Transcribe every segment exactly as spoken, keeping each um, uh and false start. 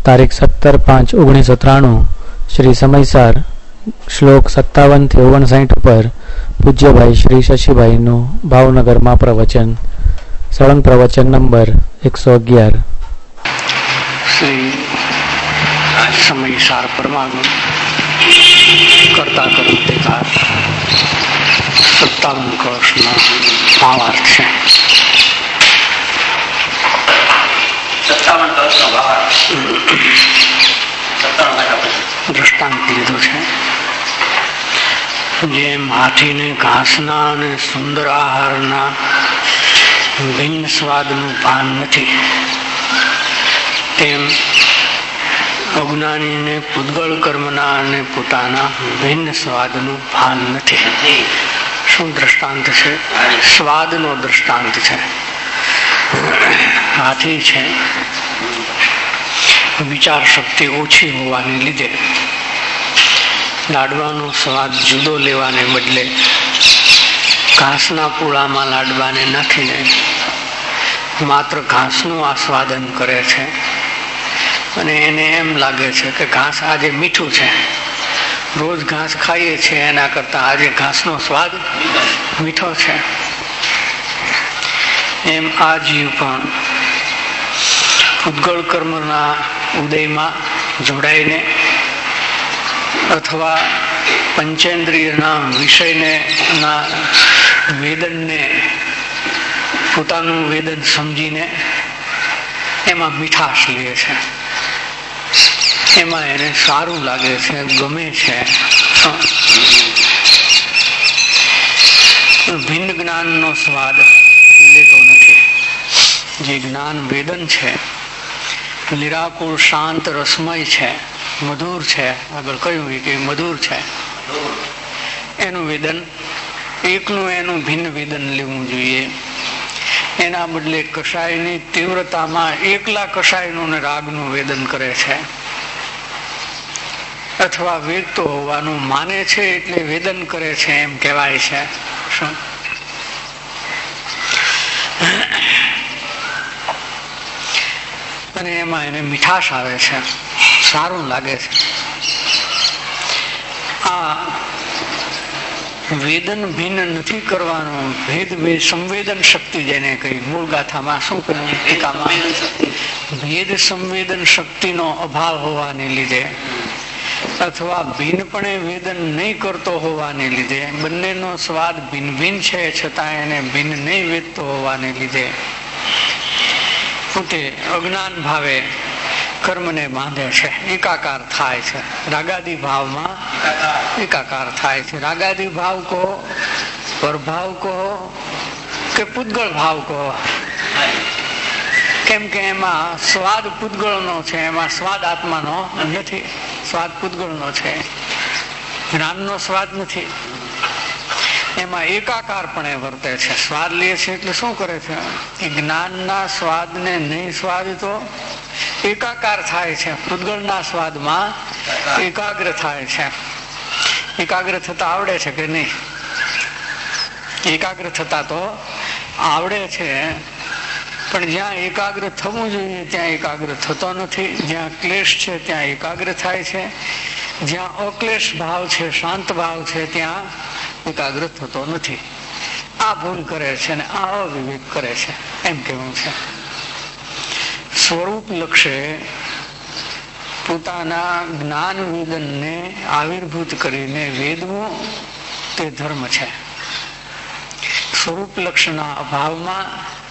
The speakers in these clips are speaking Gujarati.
તારીખ સત્તર પાંચ ઓગણીસો ત્રાણું શ્રી સમયસાર શ્લોક સત્તાવન થી ઓગણસાઠ ઉપર પૂજ્યભાઈ શ્રી શશીભાઈનું ભાવનગરમાં પ્રવચન. સળંગ પ્રવચન નંબર એકસો અગિયાર. શ્રી સમયસાર પરમાગમ કરતા કરતા સત્તાવન કળશનો ભાવાર્થ છે. દ્રષ્ટાંત લીધું છે. જેમ હાથીને ઘાસના અને સુંદર આહારના ભિન્ન સ્વાદનું ભાન નથી, તેમ અજ્ઞાનીને પૂતગળ કર્મના અને પોતાના ભિન્ન સ્વાદનું ભાન નથી. શું દ્રષ્ટાંત છે? સ્વાદનો દ્રષ્ટાંત છે. હાથી છે, વિચાર શક્તિ ઓછી હોવાને લીધે લાડવાનો સ્વાદ જુદો લેવાને બદલે ઘાસના પૂળામાં લાડવાને નાખીને માત્ર ઘાસનું આસ્વાદન કરે છે અને એને એમ લાગે છે કે ઘાસ આજે મીઠું છે. રોજ ઘાસ ખાઈએ છીએ એના કરતા આજે ઘાસનો સ્વાદ મીઠો છે. એમ આ જીવ પણ પૂતગળ કર્મના ઉદયમાં જોડાઈને અથવા પંચેન્દ્રિયના વિષયને ના વેદનને પોતાનું વેદન સમજીને એમાં મીઠાશ લે છે, એમાં એને સારું લાગે છે, ગમે છે. ભિન્ન જ્ઞાનનો સ્વાદ લેતો નથી. જે જ્ઞાન વેદન છે, નિરાકુળ શાંત રસમય છે, મધુર છે, આગળ કહ્યું કે મધુર છે, એનું વેદન એકનું એનું ભિન્ન વેદન લેવું જોઈએ. એના બદલે કષાયની તીવ્રતામાં એકલા કષાયનું ને રાગનું વેદન કરે છે, અથવા વેદતો હોવાનું માને છે એટલે વેદન કરે છે એમ કહેવાય છે. શું અને એમાં એને મીઠાશ આવે છે, સારું લાગે છે. આ વેદન ભિન્ન નથી કરવાનું. ભેદ સંવેદન શક્તિ જેને કહી, મૂળ ગાથામાં શું કહ્યું ટીકામાં, ભેદ સંવેદન શક્તિનો અભાવ હોવાને લીધે અથવા ભિન્નપણે વેદન નહીં કરતો હોવાને લીધે, બંનેનો સ્વાદ ભિન્ન ભિન્ન છે છતાં એને ભિન્ન નહીં વેદતો હોવાને લીધે પોતે અજ્ઞાન ભાવે કર્મને બાંધે છે, એકાકાર થાય છે. રાગાદી ભાવમાં એકાકાર થાય છે. રાગાદી ભાવ કહો, પરભાવ કહો કે પૂતગળ ભાવ કહો, કેમ કે એમાં સ્વાદ પૂતગળનો છે, એમાં સ્વાદ આત્માનો નથી. સ્વાદ પૂતગળનો છે, જ્ઞાનનો સ્વાદ નથી. એમાં એકાકાર પણ વર્તે છે. સ્વાદ લે છે એટલે શું કરે છે? જ્ઞાનના સ્વાદને નહીં સ્વાદ તો એકાકાર થાય છે. પૂતગળના સ્વાદમાં એકાગ્ર થાય છે. એકાગ્ર થતા આવડે છે કે નહીં? એકાગ્ર થતા તો આવડે છે, પણ જ્યાં એકાગ્ર થવું જોઈએ ત્યાં એકાગ્ર થતો નથી. જ્યાં ક્લેશ છે ત્યાં એકાગ્ર થાય છે. જ્યાં અક્લેશ ભાવ છે, શાંત ભાવ છે, ત્યાં એકાગ્ર થતો નથી. આ ભૂલ કરે છે ને આ અવિવેક કરે છે એમ કેવું છે. સ્વરૂપ લક્ષે પોતાના જ્ઞાન વેદનને આવિર્ભૂત કરીને વેદવું તે ધર્મ છે. સ્વરૂપ લક્ષના અભાવમાં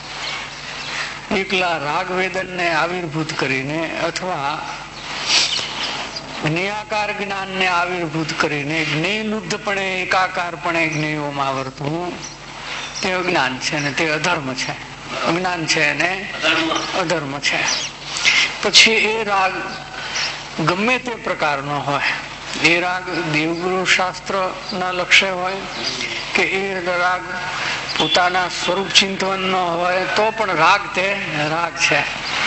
એકલા રાગ વેદનને આવિર્ભૂત કરીને અથવા નિયાકાર જ્ઞાનને આવિર્ભૂત કરીને જ્ઞેયલુદ્ધપણે એકાકારપણે જ્ઞેયોમાં વર્તવું તે અજ્ઞાન છે ને તે અધર્મ છે. અજ્ઞાન છે અને અધર્મ છે. પછી એ રાગ ગમે તે પ્રકારનો હોય, એ રાગ દેવગુરુ શાસ્ત્ર ના લક્ષ્ય હોય કે એ રાગ પોતાના સ્વરૂપ ચિંતન નો હોય, તો પણ રાગ તે રાગ છે.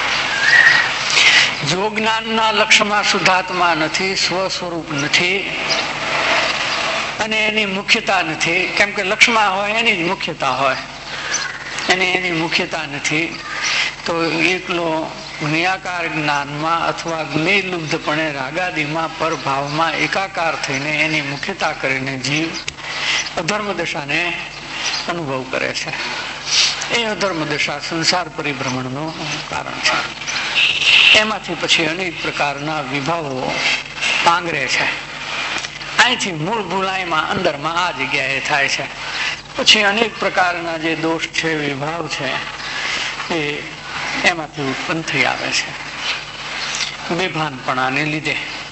જો જ્ઞાનના લક્ષ્યમાં શુદ્ધાત્મા નથી, સ્વ સ્વરૂપ નથી અને એની મુખ્યતા નથી, કેમ કે લક્ષ્યમાં હોય એની જ મુખ્યતા હોય, અને એની મુખ્યતા નથી, તો એકલો જ્ઞાકાર જ્ઞાનમાં અથવા જ્ઞેયલુબ્ધપણે રાગાદિમાં પરભાવમાં એકાકાર થઈને એની મુખ્યતા કરીને જીવ અધર્મ દશાને અનુભવ કરે છે. એ અધર્મ દશા સંસાર પરિભ્રમણનું કારણ છે. એમાંથી પછી અનેક પ્રકારના વિભાવો પાંગરે છે. અહીંથી મૂળ ભૂલાઈમાં અંદરમાં આ જગ્યાએ થાય છે. પછી અનેક પ્રકારના જે દોષ છે, વિભાવ છે, એ એમાંથી ઉત્પન્ન થઈ આવે છે બેભાનપણાને લીધે.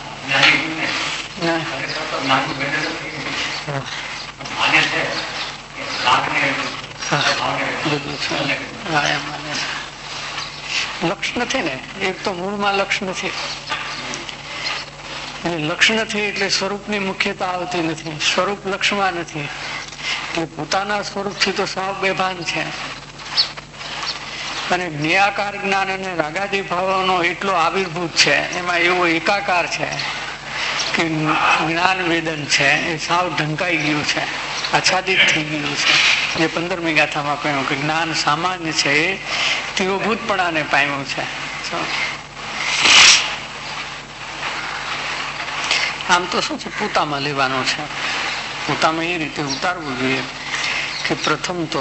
લક્ષ નથી ને, એક તો મૂળમાં લક્ષ નથી. લક્ષ નથી એટલે સ્વરૂપની મુખ્યતા આવતી નથી. સ્વરૂપ લક્ષમાં નથી એટલે પોતાના સ્વરૂપથી તો સાવ બેભાન છે. અને જ્ઞાકાર જ્ઞાન અને રાગાદી ભાવોનો એટલો આવિર્ભૂત છે, એમાં એવો એકાકાર છે કે જ્ઞાન વેદન છે એ સાવ ઢંકાઈ ગયું છે, આચ્છાદિત થઈ ગયું છે. જે પંદરમી ગાથામાં કહ્યું કે જ્ઞાન સામાન્ય છે એ તીવ્રભૂતપણાને પામ્યું છે. આમ તો શું છે, પોતામાં લેવાનું છે. પોતામાં એ રીતે ઉતારવું જોઈએ કે પ્રથમ તો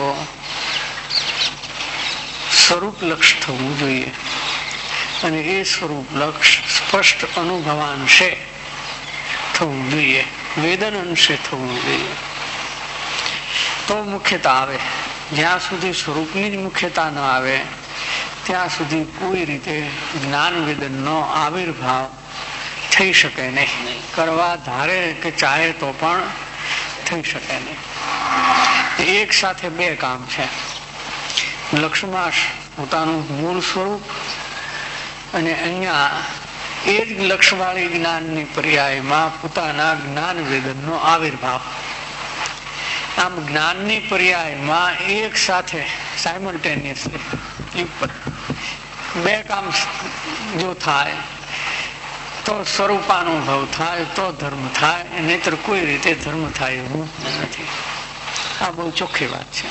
સ્વરૂપ લક્ષ થવું જોઈએ અને એ સ્વરૂપ લક્ષ સ્પષ્ટ અનુભવાંશે થવું જોઈએ, વેદન અંશે થવું જોઈએ, તો મુખ્યતા આવે. જ્યાં સુધી સ્વરૂપની જ મુખ્યતા ન આવે ત્યાં સુધી કોઈ રીતે જ્ઞાન વેદનનો આવિર્ભાવ થઈ શકે નહીં. કરવા ધારે કે ચાહે તો પણ થઈ શકે નહીં. એક સાથે બે કામ છે. લક્ષમાં પોતાનું મૂળ સ્વરૂપ અને અહીંયા એ જ લક્ષવાળી જ્ઞાનની પર્યાયમાં પોતાના જ્ઞાન વેદનનો આવિર્ભાવ. આમ જ્ઞાનની પર્યાયમાં એક સાથે સાયમલ્ટેનિયસલી બે કામ જો થાય તો સ્વરૂપાનુભવ થાય, તો ધર્મ થાય, નહીતર કોઈ રીતે ધર્મ થાય એવું નથી. આ બહુ ચોખ્ખી વાત છે.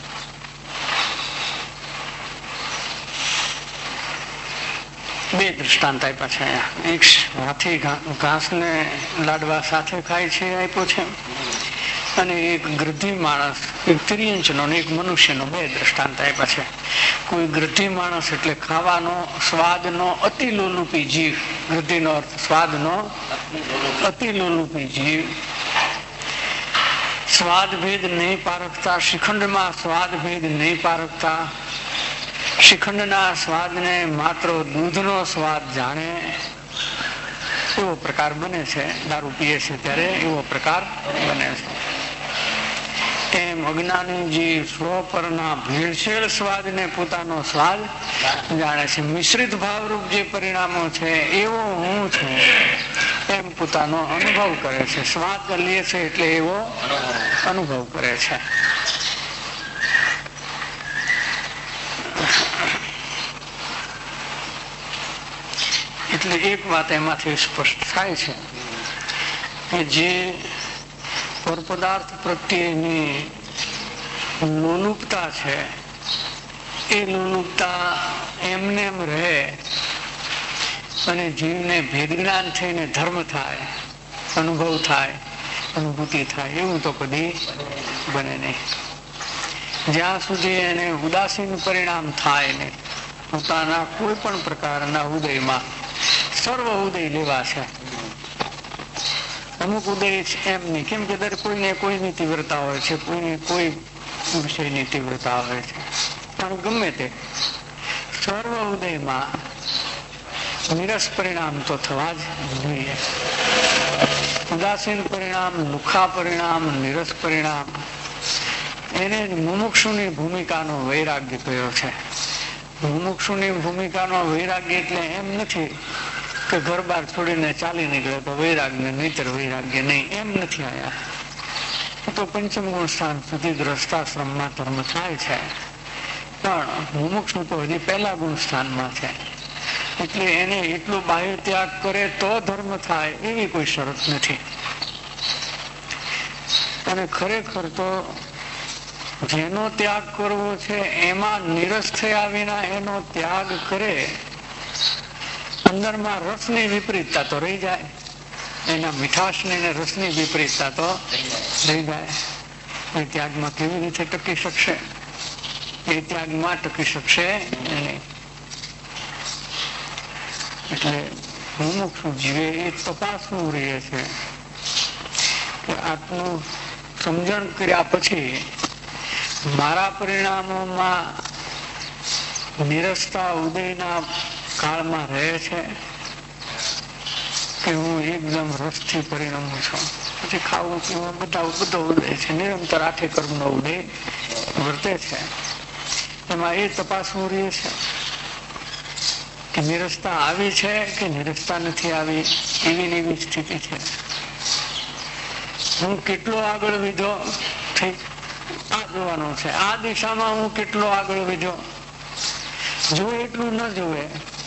બે દ્રષ્ટાંત આપ્યા છે અહીંયા. એક હાથી ઘાસને લાડવા સાથે ખાય છે આપ્યો છે, અને એક ગૃદ્ધિ માણસ, એક તિર્યંચનો ને એક મનુષ્યનો, બે દ્રષ્ટાંત આપ્યા છે. કોઈ ગૃદ્ધિ માણસ એટલે ખાવાનો સ્વાદનો અતિ લોલુપી જીવ. ગૃદ્ધિનો અર્થ સ્વાદનો અતિ લોલુપી જીવ. સ્વાદ ભેદ નહીં પારખતા, શ્રીખંડમાં સ્વાદ ભેદ નહીં પારખતા, શ્રીખંડના સ્વાદને માત્ર દૂધનો સ્વાદ જાણે એવો પ્રકાર બને છે. દારૂ પીએ છે ત્યારે એવો પ્રકાર બને છે. એમ અજ્ઞાની જીવ સ્વપરના ભેળસેળ સ્વાદને પોતાનો સ્વાદ જાણે છે. મિશ્રિત ભાવરૂપ જે પરિણામો છે એવો હું છું એમ પોતાનો અનુભવ કરે છે. સ્વાદ લે છે એટલે એવો અનુભવ કરે છે. એટલે એક વાત એમાંથી સ્પષ્ટ થાય છે કે જે પરપદાર્થ પ્રત્યેની લોલુપતા છે એ લોલુપતા એમને એમ રહે અને જીવને ભેદ જ્ઞાન થઈને ધર્મ થાય, અનુભવ થાય, અનુભૂતિ થાય એવું તો કદી બને નહીં. જ્યાં સુધી એને ઉદાસીન પરિણામ થાય ને પોતાના કોઈ પણ પ્રકારના ઉદયમાં સર્વ ઉદય લેવા છે. અમુક ઉદય એમ નહીં, કેમ કે દર કોઈને કોઈની તીવ્રતા હોય છે, કોઈને કોઈ વિષયની તીવ્રતા હોય છે. પણ ગમે તે સર્વ ઉદયમાં નિરસ પરિણામ તો થવા જ જોઈએ. ઉદાસીન પરિણામ, લુખા પરિણામ, નિરસ પરિણામ, એને મુમુક્ષુની ભૂમિકાનો વૈરાગ્ય કયો છે. મુમુક્ષુની ભૂમિકાનો વૈરાગ્ય એટલે એમ નથી કે ઘર બાર છોડીને ચાલી નીકળે તો વૈરાગ્ય, નહીતર વૈરાગ્ય નહીં, એમ નથી. આયા તો પંચમ ગુણ સ્થાન સુધી ગ્રસ્તાશ્રમમાં ધર્મ થાય છે, પણ મુમુક્ષુ તો હજી પહેલા ગુણ સ્થાનમાં છે. એટલે એને એટલું બાહ્ય ત્યાગ કરે તો ધર્મ થાય એવી કોઈ શરત નથી. અને ખરેખર તો જેનો ત્યાગ કરવો છે એમાં નિરસ થયા વિના એનો ત્યાગ કરે અંદરમાં રસની વિપરીતતા તો રહી જાય, એના મીઠાશની ને રસની વિપરીતતા તો રહી જાય. એ ત્યાગમાં કેવી રીતે ટકી શકશે? એ ત્યાગમાં ટકી શકશે નહીં. એટલે મુમુક્ષુ જીવે એ તપાસવું રહે છે કે આટલું સમજણ કર્યા પછી મારા પરિણામોમાં નિરસતા ઉદયના કાળમાં રહે છે કે હું એકદમ રસથી પરિણમું છું. પછી ખાવું પીવું બધા બધો ઉદય છે, નિરંતર આઠે કર્મનો ઉદય વર્તે છે. એમાં એ તપાસવું રહે છે કે નિરસતા આવી છે કે નિરસતા નથી આવી, એવી ને એવી સ્થિતિ છે. હું કેટલો આગળ વિધો થઈ આ જોવાનું છે. આ દિશામાં હું કેટલો આગળ વિધો, જોવે એટલું ન જોવે.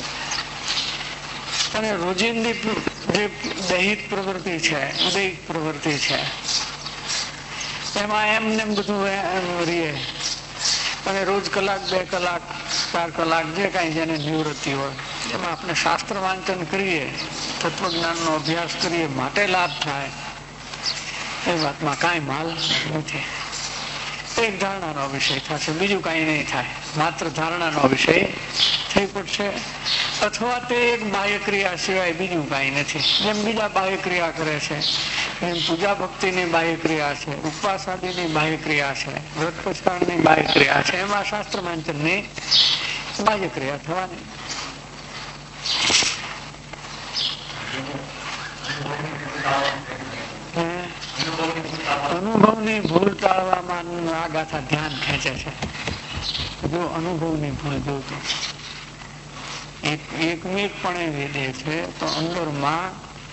અને રોજિંદી જે દૈહિક પ્રવૃત્તિ છે, ઉદયિક પ્રવૃત્તિ છે, એમાં એમને બધું રીએ. અને રોજ કલાક બે કલાક ચાર કલાક જે કાંઈ જેને નિવૃત્તિ હોય એમાં આપણે શાસ્ત્ર વાંચન કરીએ, તત્વજ્ઞાનનો અભ્યાસ કરીએ, માટે લાભ થાય. એ વાતમાં કાંઈ માલ નથી. એક ધારણાનો વિષય થશે, બીજું કાંઈ નહીં થાય. માત્ર ધારણાનો વિષય થઈ પડશે. અથવા તે એક બાહ્ય ક્રિયા સિવાય બીજું કાંઈ નથી. જેમ બીજા બાહ્ય ક્રિયા કરે છે, એમ પૂજા ભક્તિની બાહ્ય ક્રિયા છે, ઉપવાસ આદિની બાહ્ય ક્રિયા છે, વ્રત પુષ્કળની બાહ્ય ક્રિયા છે. એમાં શાસ્ત્ર વાંચનની બાહ્ય ક્રિયા થવાની. અનુભવની ભૂલ ટાળવામાં આ ગાથા ધ્યાન ખેંચે છે. જો અનુભવની ભૂલ જોતું એકમેકપણે વેદે છે તો અંદરમાં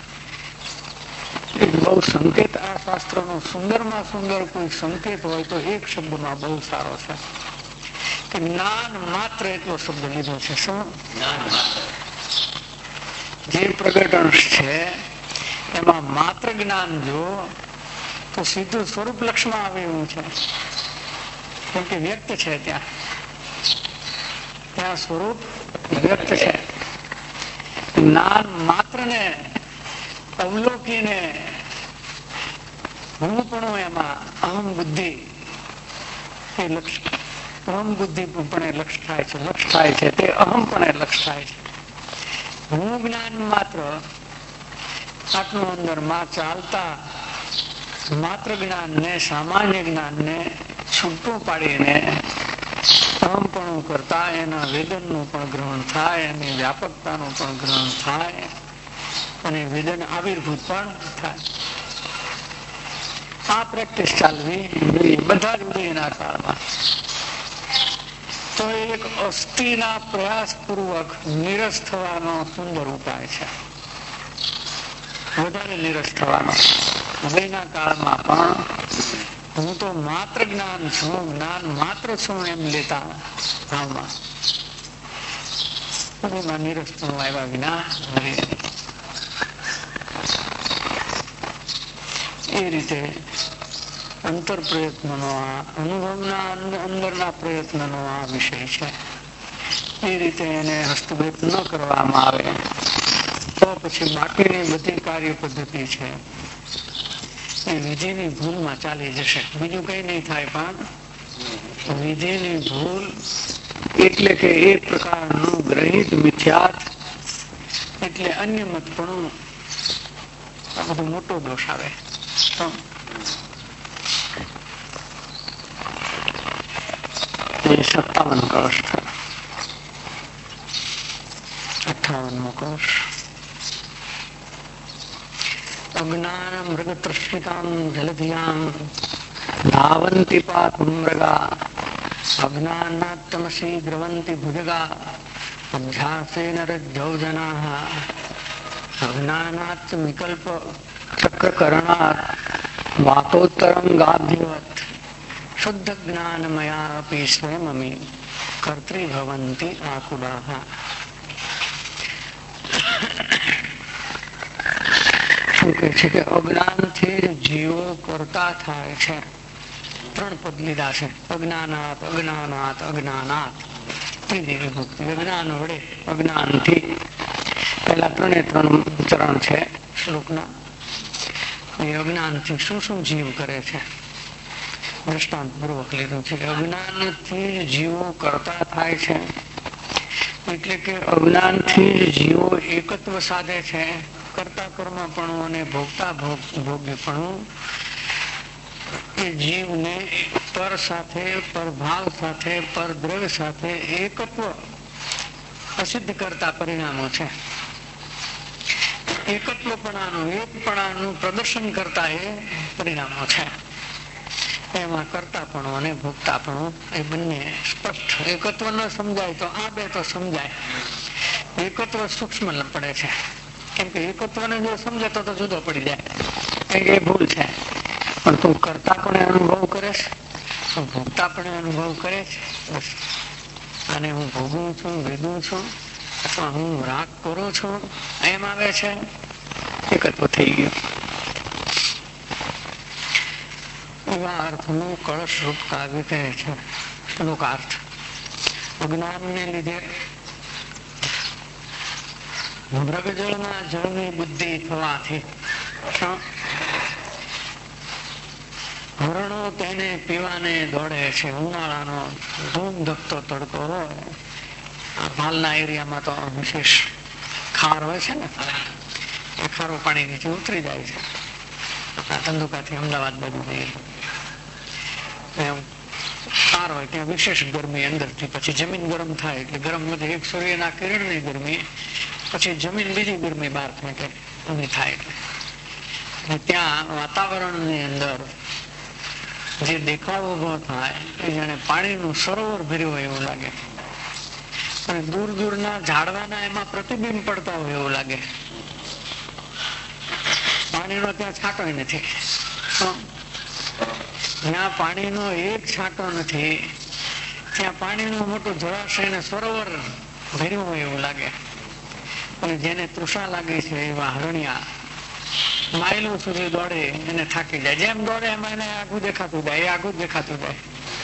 બહુ સંકેત, આ શાસ્ત્રનો સુંદરમાં સુંદર કોઈ સંકેત હોય તો એક શબ્દમાં બહુ સારો છે કે જ્ઞાન માત્ર એટલો શબ્દ લીધો છે. શું? જે પ્રગટંશ છે એમાં માત્ર જ્ઞાન જો તો સીધું સ્વરૂપ લક્ષમાં આવે એવું છે. કેમ કે વ્યક્ત છે, ત્યાં ત્યાં સ્વરૂપ વ્યક્ત છે. જ્ઞાન માત્ર ને અવલોકીને હું પણ એમાં અહમ બુદ્ધિ એ લક્ષ અહમ બુદ્ધિ પણ લક્ષ થાય છે, લક્ષ થાય છે તે અહમ પણ લક્ષ થાય છે. હું જ્ઞાન માત્ર આટલું અંદર માં ચાલતા માત્ર જ્ઞાન ને, સામાન્ય જ્ઞાન ને છૂટું પાડીને અહમપણું કરતા એના વેદનનું પણ ગ્રહણ થાય, એની વ્યાપકતાનું પણ ગ્રહણ થાય અને વેદન આવિર્ભૂત પણ થાય. આ પ્રેક્ટિસ ચાલવી બધા જ ઉદયના કાળમાં. તો એક અસ્થિના પ્રયાસ પૂર્વક નિરસ થવાનો સુંદર ઉપાય છે. વધારે નિરસ થવાનો ઉદયના કાળમાં પણ હું તો માત્ર જ્ઞાન છું, જ્ઞાન માત્ર છું એમ લેતા ભાવમાં એમાં નિરસ પણ આવ્યા વિના એ રીતે અંતર પ્રયત્નનો આ અનુભવના અંદરના પ્રયત્નનો આ વિષય છે. એ રીતે એને હસ્તભેદ ન કરવામાં આવે તો પછી બાકીની બધી કાર્ય પદ્ધતિ છે એ વિધિની ભૂલમાં ચાલી જશે. બીજું કઈ નહીં થાય, પણ વિધિની ભૂલ એટલે કે એક પ્રકારનું ગ્રહિત મિથ્યાત એટલે અન્ય મત પણ આ બધો મોટો દોષ આવે. સત્તાવન કળશ થયો. અઠાવનમો કળશ. અજ્ઞાન મૃગ તૃષ્ણિકામ જલધિયામ ધાવંતિ પાતું મૃગા અજ્ઞાનાત તમસી દ્રવંતિ ભુજગા અભ્યાસેન રજ્જૌ જનાઃ અજ્ઞાનાત વિકલ્પ ચક્રકરણાત વાતોત્તરમ ગાભ્યવત શુદ્ધ જ્ઞાનમયાપી સ્વયમમી કર્તૃ ભવંતિ આકુડાઃ. કે છે કે અજ્ઞાનથી જીવો કરતા થાય છે. ત્રણ પદ લીધા છે. અજ્ઞાનાત, અજ્ઞાનાત, અજ્ઞાનાત. ત્રીજી વિભક્તિ અજ્ઞાન વડે, અજ્ઞાનથી. પહેલા ત્રણે ત્રણ ચરણ છે શ્લોકના. એ અજ્ઞાનથી શું શું જીવ કરે છે દ્રષ્ટાંત પૂર્વક લીધું છે. અજ્ઞાનથી જીવો કરતા થાય છે, એટલે કે અજ્ઞાનથી જ જીવો એકત્વ સાધે છે. કરતા કર્મપણું અને ભોગતા ભોગ્યપણું એ જીવને પર સાથે, પરભાવ સાથે, પરદ્રવ્ય સાથે એકત્વ અસિદ્ધ કરતા પરિણામો છે. એકત્વપણાનું, એકપણાનું પ્રદર્શન કરતા એ પરિણામો છે. એમાં કરતાપણું અને ભોગતાપણું એ બંને સ્પષ્ટ. એકત્વ ન સમજાય તો આ બે તો સમજાય. એકત્વ સૂક્ષ્મ પડે છે, કેમ કે એકત્વને જો સમજે તો જુદો પડી જાય, એ ભૂલ છે. પણ તું કરતા પણ અનુભવ કરે છે, તું ભોગતા પણ અનુભવ કરે છે. બસ અને હું ભોગવું છું, વેદું છું, અથવા હું રાગ કરું છું, એમ આવે છે, એકત્વ થઈ ગયું. એવા અર્થનું કળશ રૂપ કાવ્ય કહે છે શ્લોકાર્થ. અજ્ઞાનને લીધે મૃગજળમાં જળની બુદ્ધિ થવાથી હરણો તેને પીવાને દોડે છે. ઉનાળાનો ધૂમ ધકતો તડકો હોય, હાલના એરિયામાં તો વિશેષ ખાર હોય છે ને, એ ખારું પાણી નીચે ઉતરી જાય છે. ધંધુકાથી અમદાવાદ બાજુ જઈએ ખાર હોય ત્યાં વિશેષ ગરમી અંદરથી, પછી જમીન ગરમ થાય એટલે ગરમ માંથી એક સૂર્યના કિરણની ગરમી, પછી જમીન બીજી ગરમી બહાર ફેંકે ઊંધી થાય. એટલે ત્યાં વાતાવરણની અંદર જે દેખાવ ઉભો થાય એ જાણે પાણીનું સરોવર ભર્યું હોય એવું લાગે, અને દૂર દૂરના ઝાડવાના એમાં પ્રતિબિંબ પડતા હોય એવું લાગે. પાણીનો ત્યાં છાંટો નથી, જ્યાં પાણીનો એક છાંટો નથી ત્યાં પાણીનું મોટું જળાશય ને સરોવર ભર્યું હોય એવું લાગે. અને જેને તૃષા લાગી છે એવા હરણિયા માઇલો સુધી દોડે એને થાકી જાય. જેમ દોડે એમાં એને આગું દેખાતું જાય, એ આગું દેખાતું જાય,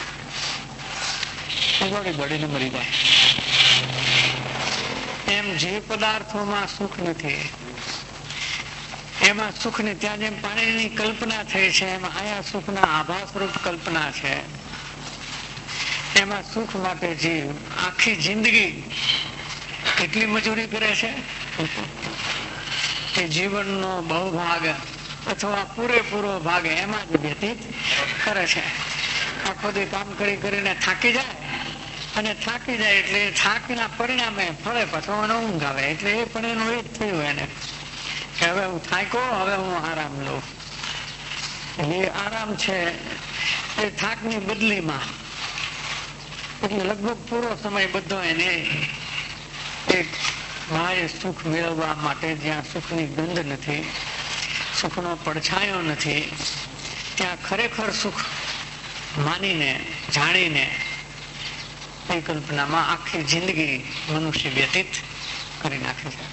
દોડી દોડીને મરી જાય. એમ જે પદાર્થોમાં સુખ નથી એમાં સુખ ને, ત્યાં જેમ પાણીની કલ્પના થઈ છે એમાં આયા સુખના આભાસરૂપ કલ્પના છે. એમાં સુખ માટે જીવ આખી જિંદગી કેટલી મજૂરી કરે છે કે જીવનનો બહુ ભાગ અથવા પૂરેપૂરો ભાગ એમાં જ વ્યતીત કરે છે. આખો દી કામ કરી કરીને થાકી જાય, અને થાકી જાય એટલે થાકના પરિણામે ફળે પાછો ઊંઘ આવે. એટલે એ પણ એનું એ જ થયું એને કે હવે હું થાક્યો, હવે હું આરામ લઉં. એ આરામ છે એ થાકની બદલીમાં, એટલે લગભગ પૂરો સમય બધો એને એક બાહ્ય સુખ મેળવવા માટે, જ્યાં સુખની ગંધ નથી, સુખનો પડછાયો નથી, ત્યાં ખરેખર સુખ માનીને જાણીને એ કલ્પનામાં આખી જિંદગી મનુષ્ય વ્યતીત કરી નાખે છે.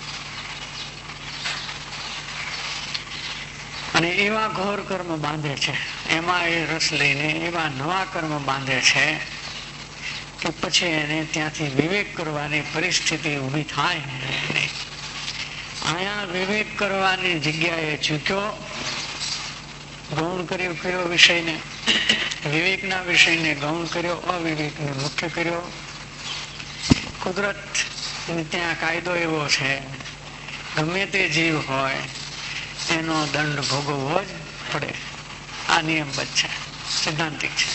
અને એવા ઘોર કર્મ બાંધે છે, એમાં એ રસ લઈને એવા નવા કર્મ બાંધે છે કે પછી એને ત્યાંથી વિવેક કરવાની પરિસ્થિતિ ઊભી થાય નહીં. અહીંયા વિવેક કરવાની જગ્યાએ ચૂક્યો, ગૌણ કર્યો કયો વિષયને, વિવેકના વિષયને ગૌણ કર્યો, અવિવેકને મુખ્ય કર્યો. કુદરત ત્યાં કાયદો એવો છે, ગમે તે જીવ હોય એનો દંડ ભોગવવો જ પડે. આ નિયમબદ્ધ છે, સિદ્ધાંતિક છે.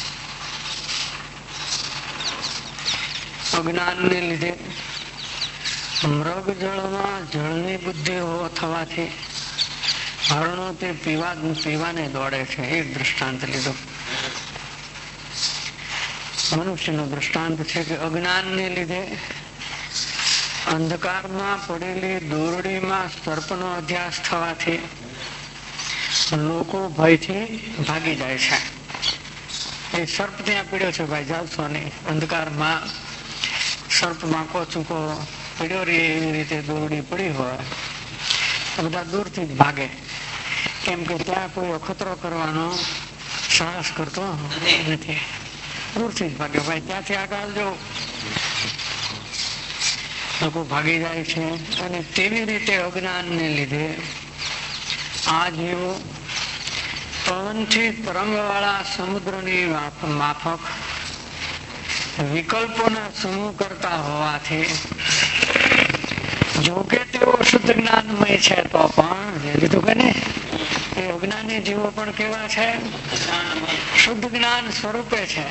અજ્ઞાનને લીધે મૃગ જળમાં જળની બુદ્ધિ થવાથી હરણો તે પીવા પીવાને દોડે છે. એ દૃષ્ટાંત લીધું. મનુષ્યનું દૃષ્ટાંત છે કે અજ્ઞાનને લીધે અંધકારમાં પડેલી દોરડીમાં સર્પનો અધ્યાસ થવાથી લોકો ભયથી ભાગી જાય છે. એ સર્પ ત્યાં પીડ્યો છે, ભાઈ જાવશો નહીં. અંધકારમાં સર્પ માકો ચૂકો પીડ્યો રે એવી રીતે દોરડી પડી હોય તો બધા દૂરથી જ ભાગે, કેમ કે ત્યાં કોઈ અખતરો કરવાનો સાહસ કરતો નથી. દૂરથી જ ભાગે, ભાઈ ત્યાંથી આગળ જો. લોકો ભાગી જાય છે. અને તેવી રીતે અજ્ઞાનને લીધે આ જીવો પવનથી તરંગવાળા સમુદ્રની માફક વિકલ્પોના સમૂહ કરતા હોવાથી જોકે તેઓ શુદ્ધ જ્ઞાનમય છે તો પણ કીધું કે ને એ અજ્ઞાની જીવો પણ કેવા છે? શુદ્ધ જ્ઞાન સ્વરૂપે છે.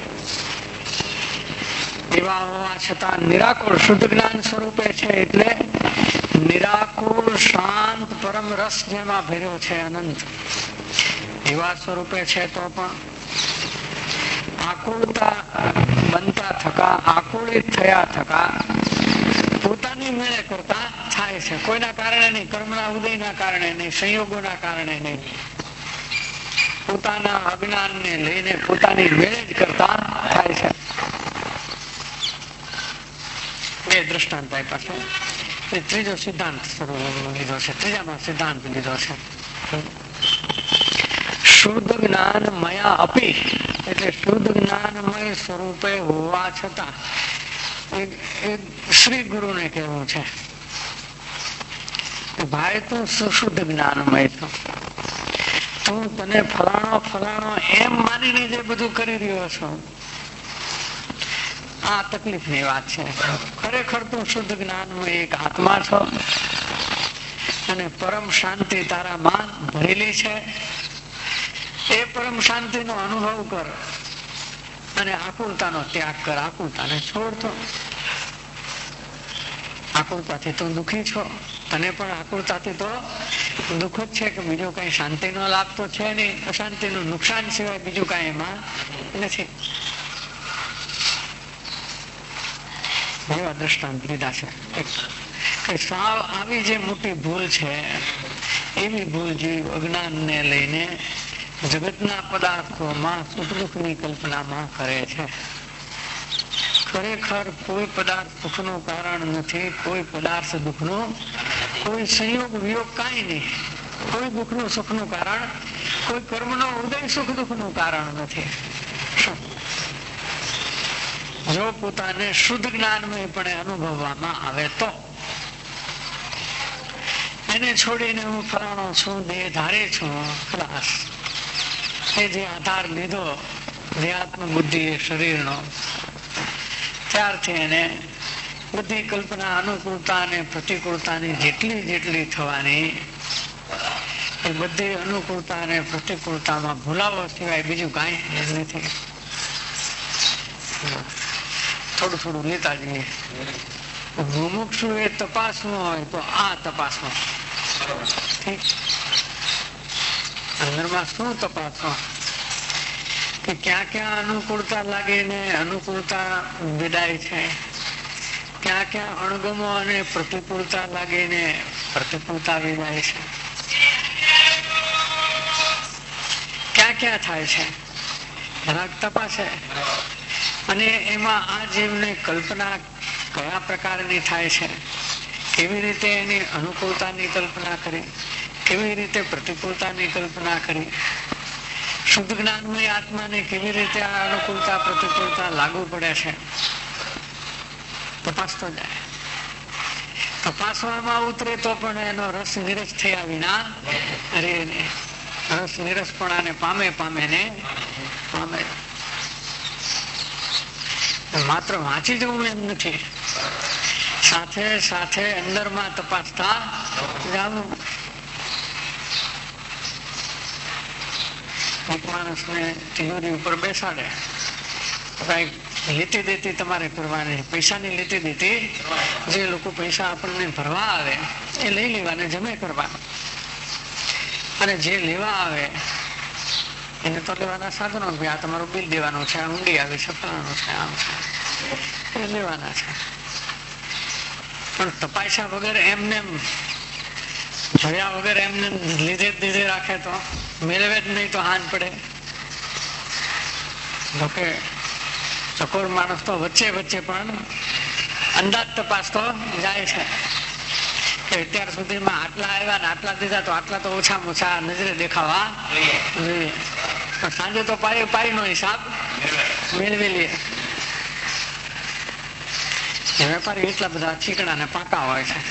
એવા હોવા છતાં નિરાકુળ શુદ્ધ જ્ઞાન સ્વરૂપે છે એટલે નિરાકુળ શાંત પરમ રસ જેમાં ભર્યો છે અનંત એવા સ્વરૂપે છે તો પણ આકુળતા બનતા થકા આકુળિત થયા થકા પોતાની મેળે કરતા થાય છે. કોઈના કારણે નહીં, કર્મના ઉદયના કારણે નહીં, સંયોગોના કારણે નહીં, પોતાના અજ્ઞાનને લઈને પોતાની મેળે જ કરતા થાય છે. બે દ્રષ્ટાંત આપ્યા છે. ત્રીજો સિદ્ધાંત લીધો છે, ત્રીજામાં સિદ્ધાંત લીધો છે. શુદ્ધ જ્ઞાન મયા અપી એટલે શુદ્ધ જ્ઞાનમય સ્વરૂપે હોવા છતાં એક શ્રી ગુરુને કહેવું છે ભાઈ તું સુશુદ્ધ જ્ઞાનમય છો, તું તને ફલાણો ફલાણો એમ માનીને જે બધું કરી રહ્યો છો આ તકલીફ ની વાત છે. ખરેખર તું શુદ્ધ જ્ઞાનમય એક આત્મા છો અને પરમ શાંતિ તારામાં ભરેલી છે. એ પરમ શાંતિ નો અનુભવ કર અને આકુળતાનો ત્યાગ કર. આકુળતાને છોડતો. આકુળતાથી તું દુઃખી છો, તને પણ આકુળતાથી તો દુઃખ જ છે કે બીજો કઈ શાંતિ નો લાભ તો છે નહીં. અશાંતિ નું નુકસાન સિવાય બીજું કઈ એમાં નથી. એવા દ્રષ્ટાંત લીધા છે. સાવ આવી જે મોટી ભૂલ છે એવી ભૂલ જીવ અજ્ઞાન ને લઈને જગતના પદાર્થોમાં સુખ દુઃખની કલ્પનામાં કરે છે. ખરેખર કોઈ પદાર્થ સુખનું કારણ નથી, કોઈ પદાર્થ દુઃખનું, કોઈ સંયોગ વિયોગ કાંઈ નહીં. કોઈ દુઃખનું સુખનું કારણ, કોઈ કર્મનો ઉદય સુખ દુઃખનું કારણ નથી. જો પોતાને શુદ્ધ જ્ઞાનમય પણ અનુભવવામાં આવે તો એને છોડીને હું ફલાણો છું, દેહ ધારે છું, ખલાસ એ જે આધાર લીધો દેહાત્મ બુદ્ધિ એ શરીરનો, ત્યારથી એને બધી કલ્પના અનુકૂળતા અને પ્રતિકૂળતાની જેટલી જેટલી થવાની એ બધી અનુકૂળતા અને પ્રતિકૂળતામાં ભૂલાવો સિવાય બીજું કાંઈ નથી. થોડું થોડું લેતા જઈએ. મુમુક્ષુ એ તપાસવું હોય તો આ તપાસવું. અંદરમાં શું તપાસવું કે ક્યાં ક્યાં અનુકૂળતા લાગીને અનુકૂળતા વિદાય છે, ક્યાં ક્યાં અણગમો અને પ્રતિકૂળતા લાગીને પ્રતિકૂળતા વિદાય છે, ક્યાં ક્યાં થાય છે જરાક તપાસે. અને એમાં આ જીવને કલ્પના કયા પ્રકારની થાય છે, કેવી રીતે એની અનુકૂળતાની કલ્પના કરી, કેવી રીતે પ્રતિકૂળતાની કલ્પના કરી, શુદ્ધ જ્ઞાનમય આત્માને કેવી રીતે આ અનુકૂળતા પ્રતિકૂળતા લાગુ પડે છે તપાસતો જાય. તપાસવામાં ઉતરે તો પણ એનો રસ નિરસ થયા વિના અરે રસ નિરસપણાને પામે પામે ને પામે. માત્ર વાંચી જવું એમ નથી, સાથે સાથે અંદરમાં તપાસતા જવું. એક માણસને તિજોરી ઉપર બેસાડે, લેતી દેતી તમારે કરવાની, પૈસાની લેતી દેતી જે લોકો પૈસા આપણને ભરવા આવે એ લઈ લેવાને જમે કરવાનું, અને જે લેવા આવે એને તો લેવાના સાધનો, આ તમારું બિલ દેવાનું છે, ઊંડી આવી છે, ફલાણું છે, આમ છે, એ લેવાના છે. પણ તપાસ્યા વગર એમને જોયા વગર એમને લીધે જ લીધે રાખે તો મેળવે જ નહીં તો હાન પડે. જોકે ચકોર માણસ તો વચ્ચે વચ્ચે પણ અંદાજ તપાસ તો જાય છે કે અત્યાર સુધીમાં આટલા આવ્યા ને આટલા દીધા તો આટલા તો ઓછામાં ઓછા નજરે દેખાવા જોઈએ. પણ સાંજે તો પાઈ પાઈ નો હિસાબ મેળવી લે. વેપારી એટલા બધા ચીકણા ને પાકા હોય છે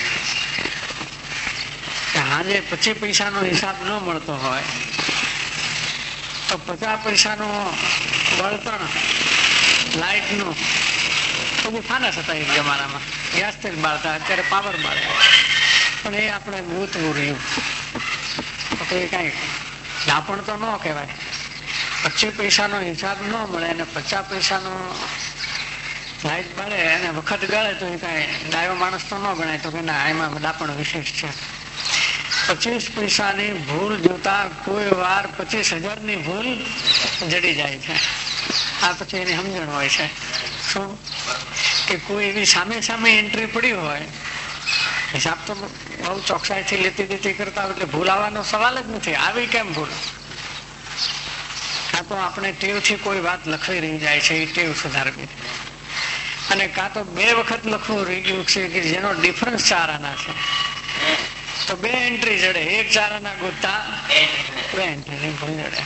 કે આજે પચીસ પૈસાનો હિસાબ ન મળતો હોય તો પચાસ પૈસાનું બળતણ લાઈટ નું બધું ફાનસ હતા એક જમાનામાં. ગેસ તેલ બાળતા, અત્યારે પાવર બાળે, પણ એ આપણે ભૂતવું રહ્યું તો એ કઈ ડાપણ તો ન કહેવાય. પચીસ પૈસાનો હિસાબ ન મળે અને પચાસ પૈસાનો લાઈટ બાળે અને વખત ગાળે તો એ કઈ ડાયો માણસ તો ન ગણાય. તો કે ના, એમાં ડાપણ વિશેષ છે. પચીસ પૈસાની ભૂલ જોતા કોઈ વાર પચીસ હજાર ની ભૂલ જડી જાય છે. આ પછી એની સમજણ હોય છે શું કે કોઈ એવી સામે સામે એન્ટ્રી પડી હોય, હિસાબ તો બહુ ચોકસાઈ થી લેતી દેતી કરતા હોય એટલે ભૂલ આવવાનો સવાલ જ નથી. આવી કેમ ભૂલ? કાં તો આપણે ટેવથી કોઈ વાત લખવી રહી જાય છે, એ ટેવ સુધારવી, અને કાં તો બે વખત લખવું રહી ગયું છે કે જેનો ડિફરન્સ ચાર આના છે, તો બે એન્ટ્રી જડે. એક ચાર આના ગોતતા બે એન્ટ્રી ભૂલ જડે.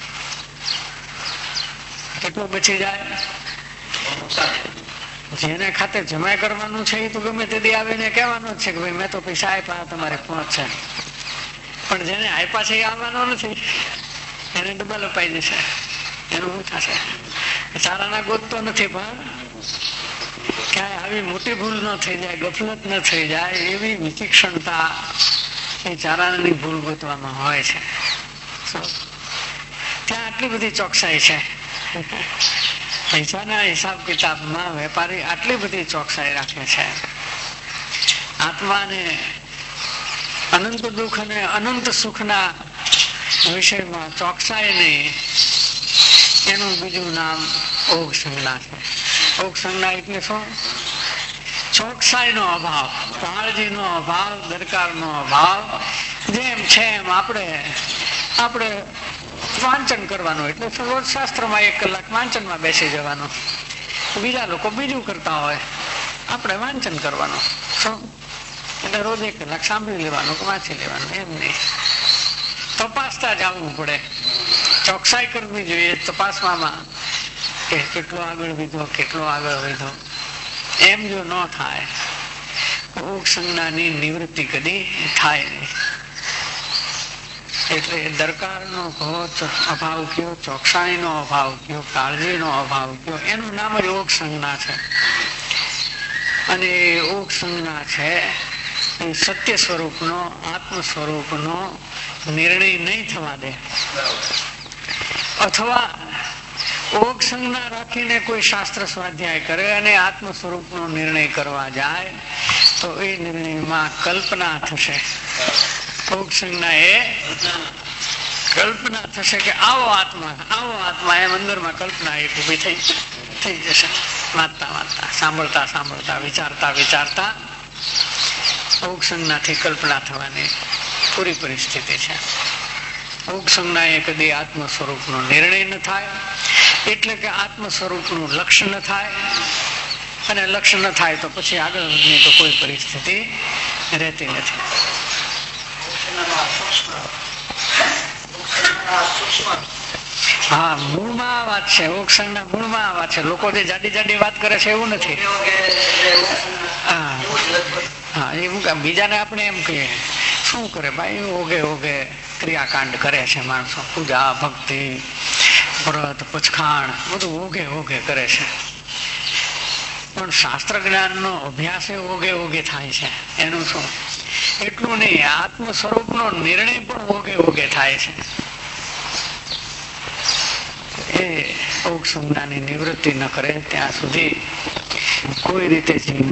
કેટલું બચી જાય? જેને ખાતે જમા કરવાનું છે એ તો ગમે તે દી આવીને કહેવાનું જ છે કે ભાઈ મેં તો પૈસા આપ્યા, તમારે પહોંચ છે. પણ જેને આપ્યા છે એ આવવાનો નથી, એને ડબલ અપાઈ જશે. એનું શું થશે? ચારાના ગોતતો નથી, પણ ક્યાંય આવી મોટી ભૂલ ન થઈ જાય, ગફલત ન થઈ જાય એવી વિચિક્ષણતા એ ચારાની ભૂલ ગોતવામાં હોય છે. ત્યાં આટલી બધી ચોકસાઈ છે. પૈસાના હિસાબ કિતાબમાં વેપારી આટલી બધી ચોકસાઈ રાખે છે. આત્માને અનંત દુઃખ અને અનંત સુખના વિષયમાં ચોકસાઈ નહીં, એનું બીજું નામ ઓગ સંજ્ઞા છે. ઓગ સંજ્ઞા એટલે શું? ચોકસાઈ નો અભાવ, કાળજી નો અભાવ, દરકાર નો અભાવ. જેમ છે એમ આપણે આપણે વાંચન કરવાનું, એટલે રોજ શાસ્ત્રમાં એક કલાક વાંચનમાં બેસી જવાનું. બીજા લોકો બીજું કરતા હોય, આપણે વાંચન કરવાનું. શું? એટલે રોજ એક કલાક સાંભળી લેવાનું, વાંચી લેવાનું. એમ નહીં, તપાસતા જવું પડે. ચોકસાઈ કરવી જોઈએ તપાસવામાં કે કેટલો આગળ વિધો, કેટલો આગળ વિધો. એમ જો ન થાય, ઓગ સંજ્ઞાની નિવૃત્તિ કદી થાય નહીં. એટલે દરકારનો અભાવ કયો, ચોકસાઈનો અભાવ કયો, કાળજીનો અભાવ કયો, એનું નામ જ ઓગ સંજ્ઞા છે. અને ઓગ સંજ્ઞા છે એ સત્ય સ્વરૂપનો, આત્મ સ્વરૂપનો નિર્ણય નહીં થવા દે. અથવા ઓગ સંજ્ઞા રાખીને કોઈ શાસ્ત્ર સ્વાધ્યાય કરે અને આત્મ સ્વરૂપનો નિર્ણય કરવા જાય તો એ નિર્ણયમાં કલ્પના થશે. ઓગ સંજ્ઞા એ કલ્પના થશે કે આવો આત્મા, આવો આત્મા, એમ અંદરમાં કલ્પના એક ઉભી થઈ થઈ જશે. વાંચતા વાંચતા, સાંભળતા સાંભળતા, વિચારતા વિચારતા ઓગ સંજ્ઞાથી કલ્પના થવાની પૂરી પરિસ્થિતિ છે. ઓગ સંજ્ઞા એ કદી આત્મ સ્વરૂપનો નિર્ણય ન થાય, એટલે કે આત્મ સ્વરૂપનું લક્ષ્ય ન થાય, અને લક્ષ્ય ન થાય તો પછી આગળની તો કોઈ પરિસ્થિતિ રહેતી નથી. હા, મૂળમાં આ વાત છે. ઓગ સંજ્ઞા મૂળમાં આ વાત છે. લોકો જે જાડી જાડી વાત કરે છે એવું નથી. હા હા, એવું બીજાને આપણે એમ કહીએ, શું કરે ભાઈ, ઓગે ઓગે ક્રિયાકાંડ કરે છે માણસો, પૂજા ભક્તિ વ્રત પચખાણ બધું ઓગે ઓગે કરે છે. પણ શાસ્ત્ર જ્ઞાન નો અભ્યાસ ઓગે ઓગે થાય છે. એનું શું? એટલું નહીં, આત્મ સ્વરૂપ નો નિર્ણય પણ ઓગે ઓગે થાય છે. એ ઓગ સંજ્ઞાની નિવૃત્તિ ન કરે ત્યાં સુધી કોઈ રીતે જીવ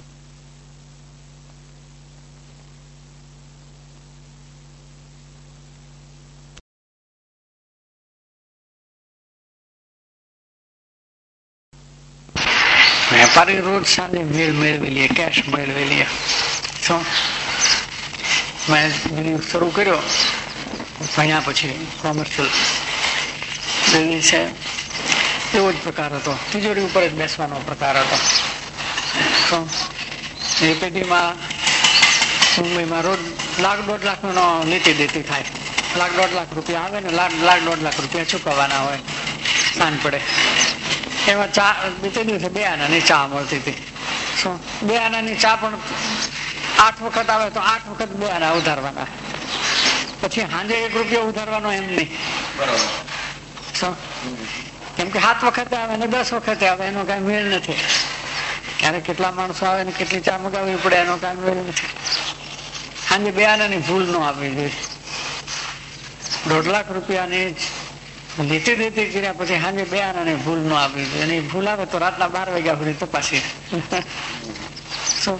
વેપારી રોજ સાંજે મેળ મેળવી લે, કેશ મેળવી લે. શું મેં શરૂ કર્યો ભણ્યા પછી કોમર્શિયલ છે, એવો જ પ્રકાર હતો. તિજોરી ઉપર જ બેસવાનો પ્રકાર હતો. શું એ પેઢીમાં મુંબઈમાં રોજ લાખ દોઢ લાખ નો નીતિ દેતી થાય. લાખ દોઢ લાખ રૂપિયા આવે ને લાખ લાખ દોઢ લાખ રૂપિયા ચૂકવવાના હોય. સાંજ પડે એમાં ચા, તે દિવસે બે આનાની ચા મળતી હતી. શું બે આનાની ચા પણ આઠ વખત આવે તો આઠ વખત બે આના ઉધારવાના, પછી સાંજે એક રૂપિયો ઉધારવાનો એમ નહીં. શું કેમ કે સાત વખતે આવે ને દસ વખતે આવે એનો કઈ મેળ નથી. ક્યારેક કેટલા માણસો આવે ને કેટલી ચા મગાવવી પડે એનો કઈ મેળ નથી. સાંજે બે આનાની ભૂલ ન આવવી જોઈએ. દોઢ લાખ રૂપિયાની લીટી દીટી કર્યા પછી સાંજે બે આનાની ભૂલ ન આવવી જોઈએ. એની ભૂલ આવે તો રાતના બાર વાગ્યા સુધી તપાસી. શું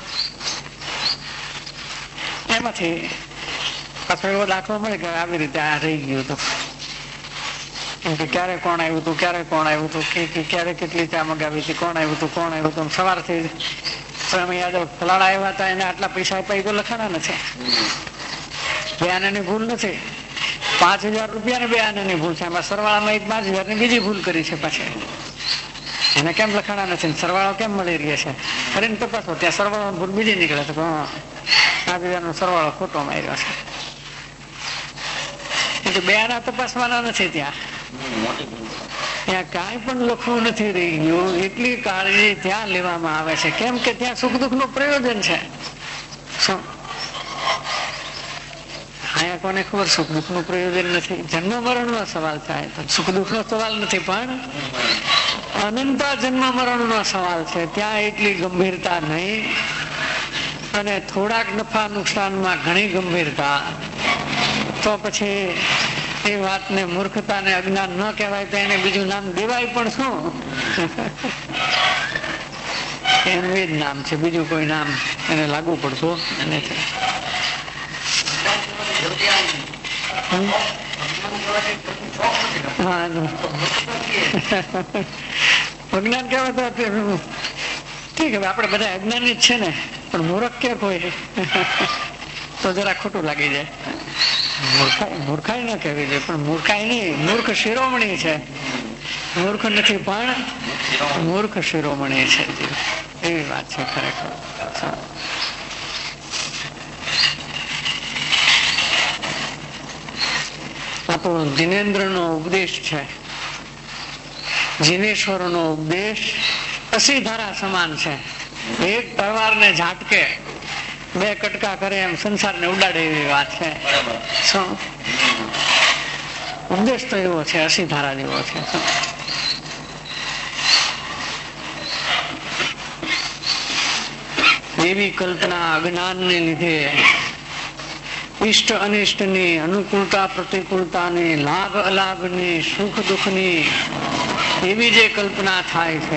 એમાંથી પાછો એવો દાખલો મળે કે આવી રીતે આ રહી ગયું હતું. કેમ કે ક્યારે કોણ આવ્યું હતું, ક્યારે કોણ આવ્યું હતું, ક્યારે કેટલી ચા મગાવી હતી, કોણ આવ્યું હતું, કોણ આવ્યું હતું. સવારથી સ્વામી યાદવ ફલાણા આવ્યા હતા એને આટલા પૈસા આપ્યા તો લખાણા નથી. બે આનાની ભૂલ નથી. પાંચ હજાર રૂપિયા ને બે આનાની ભૂલ છે. એમાં સરવાળામાં એક પાંચ હજાર ની બીજી ભૂલ કરી છે પાછી. એને કેમ લખાણા નથી, સરવાળો કેમ મળી રહે છે કરીને તપાસો. ત્યાં સરવાળો ભૂલ બીજી નીકળે છે. પાંચ હજાર નો સરવાળો ખોટો માર્યો છે. એટલે બે આના તપાસવાના નથી. ત્યાં ત્યાં કાંઈ પણ લખવું નથી રહી ગયું. એટલી કાળજી ત્યાં લેવામાં આવે છે. કેમ કે ત્યાં સુખ દુઃખ નું પ્રયોજન છે. શું અહીંયા કોને ખબર સુખ દુઃખ નું પ્રયોજન નથી. જન્મ મરણ નો સવાલ થાય તો સુખ દુઃખ નો સવાલ નથી, પણ અનંતા જન્મ મરણ નો સવાલ છે. ત્યાં એટલી ગંભીરતા નહીં અને થોડાક નફા નુકસાનમાં ઘણી ગંભીરતા. તો પછી એ વાતને મૂર્ખતા ને અજ્ઞાન ન કહેવાય તો એને બીજું નામ દેવાય પણ શું? એનું એ જ નામ છે, બીજું કોઈ નામ એને લાગુ પડતું નથી. અજ્ઞાન કહેવાય તો ઠીક. હવે આપડે બધા અજ્ઞાની જ છે ને, પણ મૂર્ખ કે કોઈ તો જરા ખોટું લાગી જાય. મૂર્ખાઈ મૂર્ખાઈ ન કહેવી જોઈએ, પણ મૂર્ખાઈ નહીં, મૂર્ખ શિરોમણી છે. મૂર્ખ નથી પણ મૂર્ખ શિરોમણી છે. એવી વાત છે ખરેખર. આ તો જીનેન્દ્ર નો ઉપદેશ છે. જીનેશ્વર નો ઉપદેશ અસી ધારા સમાન છે. એક તલવાર ને ઝાટકે બે કટકા કરે એમ સંસાર ને ઉડાડે એવી વાત છે. શું ઉપદેશ તો એવો છે, અસી ધારા જેવો છે. એવી કલ્પના અજ્ઞાન ને લીધે ઇષ્ટ અનિષ્ટ ની, અનુકૂળતા પ્રતિકૂળતા ની, લાભ અલાભ ની, સુખ દુઃખ ની એવી જે કલ્પના થાય છે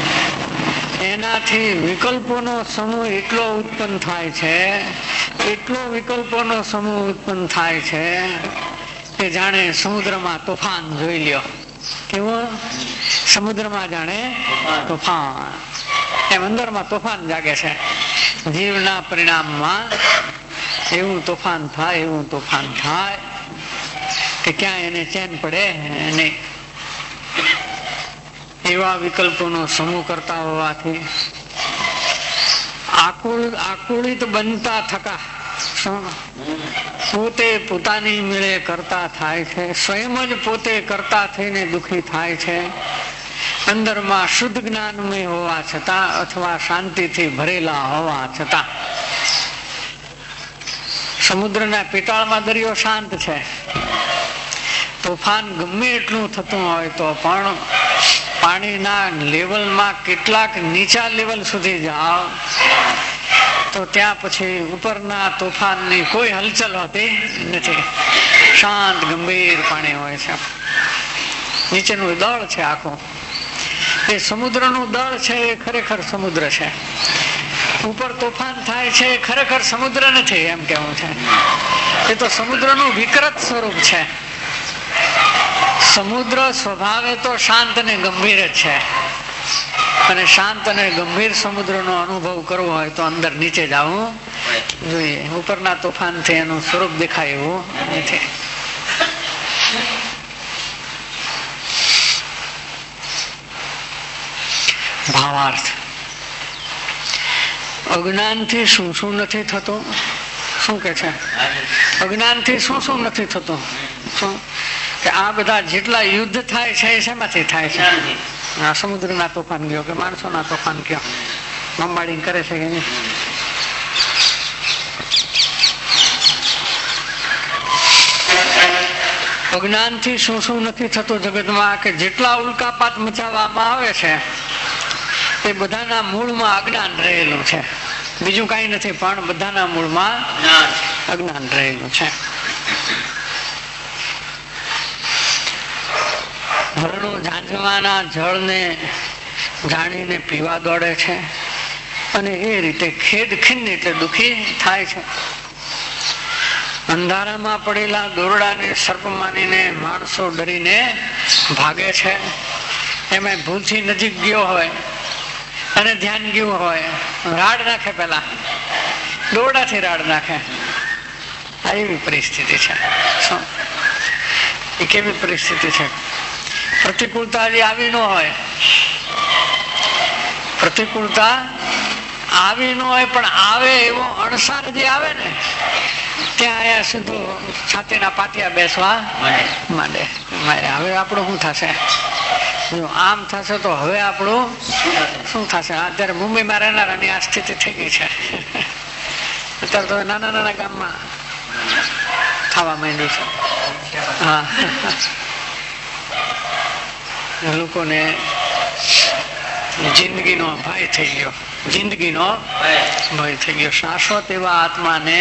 એનાથી વિકલ્પોનો સમૂહ એટલો ઉત્પન્ન થાય છે, એટલો વિકલ્પોનો સમૂહ ઉત્પન્ન થાય છે કે જાણે સમુદ્રમાં તોફાન જોઈ લ્યો. કેવો? સમુદ્રમાં જાણે તોફાન, એમ અંદરમાં તોફાન જાગે છે. જીવના પરિણામમાં એવું તોફાન થાય, એવું તોફાન થાય કે ક્યાં એને ચેન પડે નહીં. એવા વિકલ્પોનો સમૂહ કરતા હોવાથી આકુળ આકુળિત બનતા થકા પોતે પોતાની મેળે કરતા થાય છે. સ્વયં જ પોતે કરતા થઈને દુઃખી થાય છે. અંદરમાં શુદ્ધ જ્ઞાનમય હોવા છતાં અથવા શાંતિથી ભરેલા હોવા છતાં. સમુદ્રના પેટાળમાં દરિયો શાંત છે. તોફાન ગમે એટલું થતું હોય તો પણ પાણીના લેવલમાં કેટલાક નીચા લેવલ સુધી જાઓ તો ત્યાં પછી ઉપરના તોફાનની કોઈ હલચલ હોતી નથી. શાંત ગંભીર પાણી હોય છે. નીચેનું દળ છે આખું. એ સમુદ્રનું દળ છે, એ ખરેખર સમુદ્ર છે. ઉપર તોફાન થાય છે એ ખરેખર સમુદ્ર નથી, એમ કેવું છે. એ તો સમુદ્રનું વિકૃત સ્વરૂપ છે. સમુદ્ર સ્વભાવે તો શાંત અને ગંભીર જ છે, અને શાંત અને ગંભીર સમુદ્રનો અનુભવ કરવો હોય તો અંદર નીચે જવું જોઈએ. ઉપરના તોફાનથી એનું સ્વરૂપ દેખાય એવું નથી. ભાવાર્થ. અજ્ઞાનથી શું શું નથી થતું? શું કે છે? અજ્ઞાનથી શું શું નથી થતું? શું કે આ બધા જેટલા યુદ્ધ થાય છે એ શેમાંથી થાય છે? આ સમુદ્રના તોફાન કયો કે માણસોના તોફાન કયો, મમ્માડી કરે છે કે નહીં? અજ્ઞાનથી શું શું નથી થતું જગતમાં, કે જેટલા ઉલ્કાપાત મચાવવામાં આવે છે એ બધાના મૂળમાં અજ્ઞાન રહેલું છે. બીજું કઈ નથી, પણ બધાના મૂળમાં અજ્ઞાન રહેલું છે. હરણો ઝાંઝવાના જળને જાણીને પીવા દોડે છે અને એ રીતે ખેદ ખીન એટલે દુઃખી થાય છે. અંધારામાં પડેલા દોરડાને સર્પ માનીને માણસો ડરીને ભાગે છે. એમાં ભૂલથી નજીક ગયો હોય અને ધ્યાન ગયું હોય, રાડ નાખે, પેલા દોરડાથી રાડ નાખે. આ એવી પરિસ્થિતિ છે. શું એ કેવી પરિસ્થિતિ છે? પ્રતિકૂળતા જે આવી ન હોય, પ્રતિકૂળતા આવી ન હોય પણ આવે એવો અણસાર જે આવે ને, ત્યાં અહીંયા સીધું છાતીના પાટિયા બેસવા માંડે. હવે આપણું શું થશે? જો આમ થશે તો હવે આપણું શું થશે? અત્યારે મુંબઈમાં રહેનારાની આ સ્થિતિ થઈ ગઈ છે. અત્યારે તો નાના નાના ગામમાં થવા માંડ્યું છે. હા, લોકોને જિંદગીનો ભય થઈ ગયો, જિંદગીનો ભય થઈ ગયો. શાશ્વત એવા આત્માને,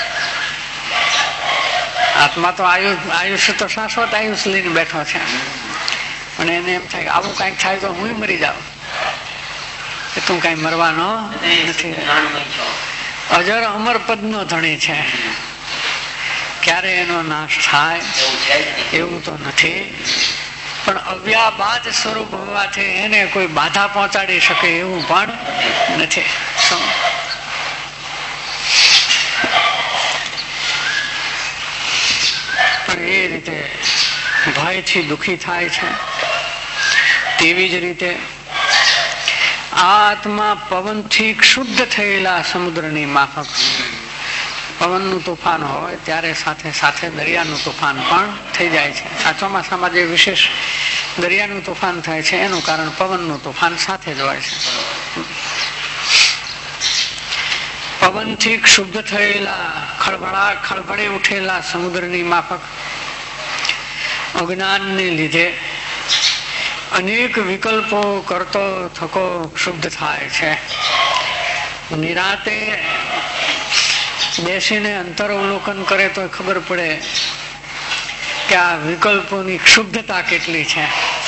આત્મા તો આયુષ આયુષ્ય તો શાશ્વત આયુષ લઈને બેઠો છે, પણ એને એમ થાય આવું કઈક થાય તો હું મરી જાઉં. એ તું કઈ મરવાનો નથી. અજર અમર પદ નો ધણી છે, ક્યારે એનો નાશ થાય એવું તો નથી, પણ અવ્યાબાદ સ્વરૂપ હોવાથી એને કોઈ બાધા પહોંચાડી શકે એવું પણ નથી. પણ એ રીતે ભયથી દુઃખી થાય છે. તેવી જ રીતે આત્મા પવનથી શુદ્ધ થયેલા સમુદ્રની માફક, પવનનું તોફાન હોય ત્યારે સાથે સાથે દરિયાનું તોફાન પણ થઈ જાય છે. આ ચોમાસામાં જે વિશેષ દરિયાનું તોફાન થાય છે એનું કારણ પવનનું તોફાન સાથે જ હોય છે. પવનથી શુદ્ધ થયેલા ખળભળા ખળભળી ઉઠેલા સમુદ્રની માફક અજ્ઞાનને લીધે અનેક વિકલ્પો કરતો થકો શુદ્ધ થાય છે. નિરાતે બેસીને અંતરવલોકન કરે તો ખબર પડે કે આ વિકલ્પોની શુદ્ધતા કેટલી છે.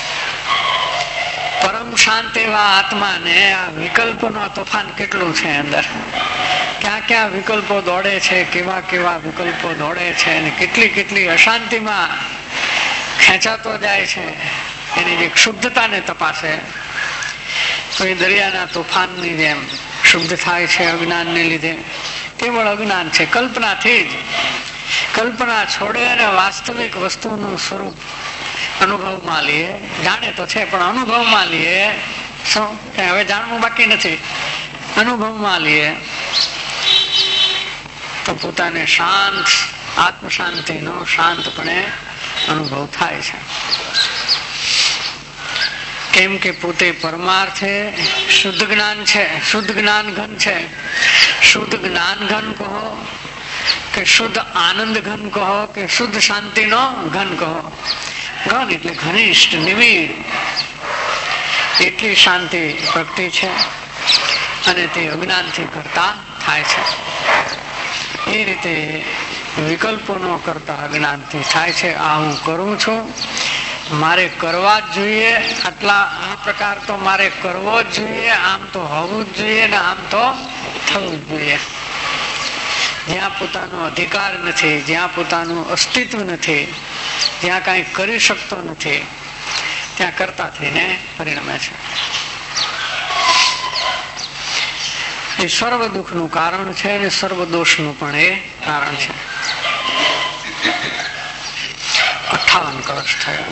પરમ શાંત એવા આત્માને આ વિકલ્પનો તોફાન કેટલું છે અંદર, ક્યાં ક્યાં વિકલ્પો દોડે છે, કેવા કેવા વિકલ્પો દોડે છે, અને કેટલી કેટલી અશાંતિમાં ખેંચાતો જાય છે. એની જે શુદ્ધતાને તપાસે તો એ દરિયાના તોફાનની જેમ શુદ્ધ થાય છે અજ્ઞાનને લીધે. કેવળ અજ્ઞાન છે, કલ્પનાથી જ, કલ્પના છોડે અને વાસ્તવિક વસ્તુનું સ્વરૂપ અનુભવમાં લઈએ. જાણે તો છે પણ અનુભવમાં લઈએ. શું કે હવે જાણવું બાકી નથી, અનુભવમાં લઈએ તો પોતાને શાંત, આત્મ શાંતિનો શાંતપણે અનુભવ થાય છે. કેમ કે પોતે પરમાર્થે શુદ્ધ જ્ઞાન છે, શુદ્ધ જ્ઞાન ઘન છે. શુદ્ધ જ્ઞાન ઘન કહો કે શુદ્ધ આનંદ ઘન કહો કે શુદ્ધ શાંતિનો ઘન કહો, ઘન એટલે ઘનિષ્ઠ, નિવિડ, એટલી શાંતિ પ્રગટી છે અને તે અજ્ઞાનથી કરતા થાય છે. એ રીતે વિકલ્પોનો કરતા અજ્ઞાનથી થાય છે. આ હું કરું છું, મારે કરવા જ જોઈએ, આટલા આ પ્રકાર તો મારે કરવો જ જોઈએ, આમ તો હોવું જ જોઈએ ને આમ તો થવું જ જોઈએ. જ્યાં પોતાનો અધિકાર નથી, જ્યાં પોતાનું અસ્તિત્વ નથી, જ્યાં કઈ કરી શકતો નથી, ત્યાં કરતા થઈને પરિણમે છે. એ સર્વ દુઃખનું કારણ છે અને સર્વ દોષનું પણ એ કારણ છે. અઠાવન કળશ થયા,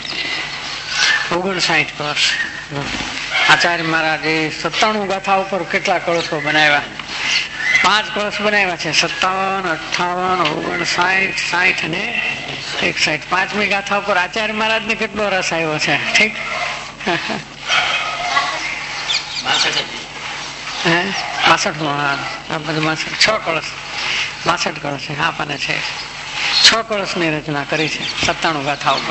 ઓગણસાઠ કળશ. આચાર્ય મહારાજે સત્તાણું ગાથા ઉપર કેટલા કળશો બનાવ્યા? પાંચ કળશ બનાવ્યા છે. સત્તાવન, અઠાવન, ઓગણસાઠ, સાઠ અને એકસાઠ. પાંચમી ગાથા ઉપર આચાર્ય મહારાજ ને કેટલો રસ આવ્યો છે. ઠીક, બાસઠ આ બધું બાસઠ છ કળશ બાસઠ કળશ છે આપણને છે છ કળશ ની રચના કરી છે સત્તાણું ગાથા ઉપર.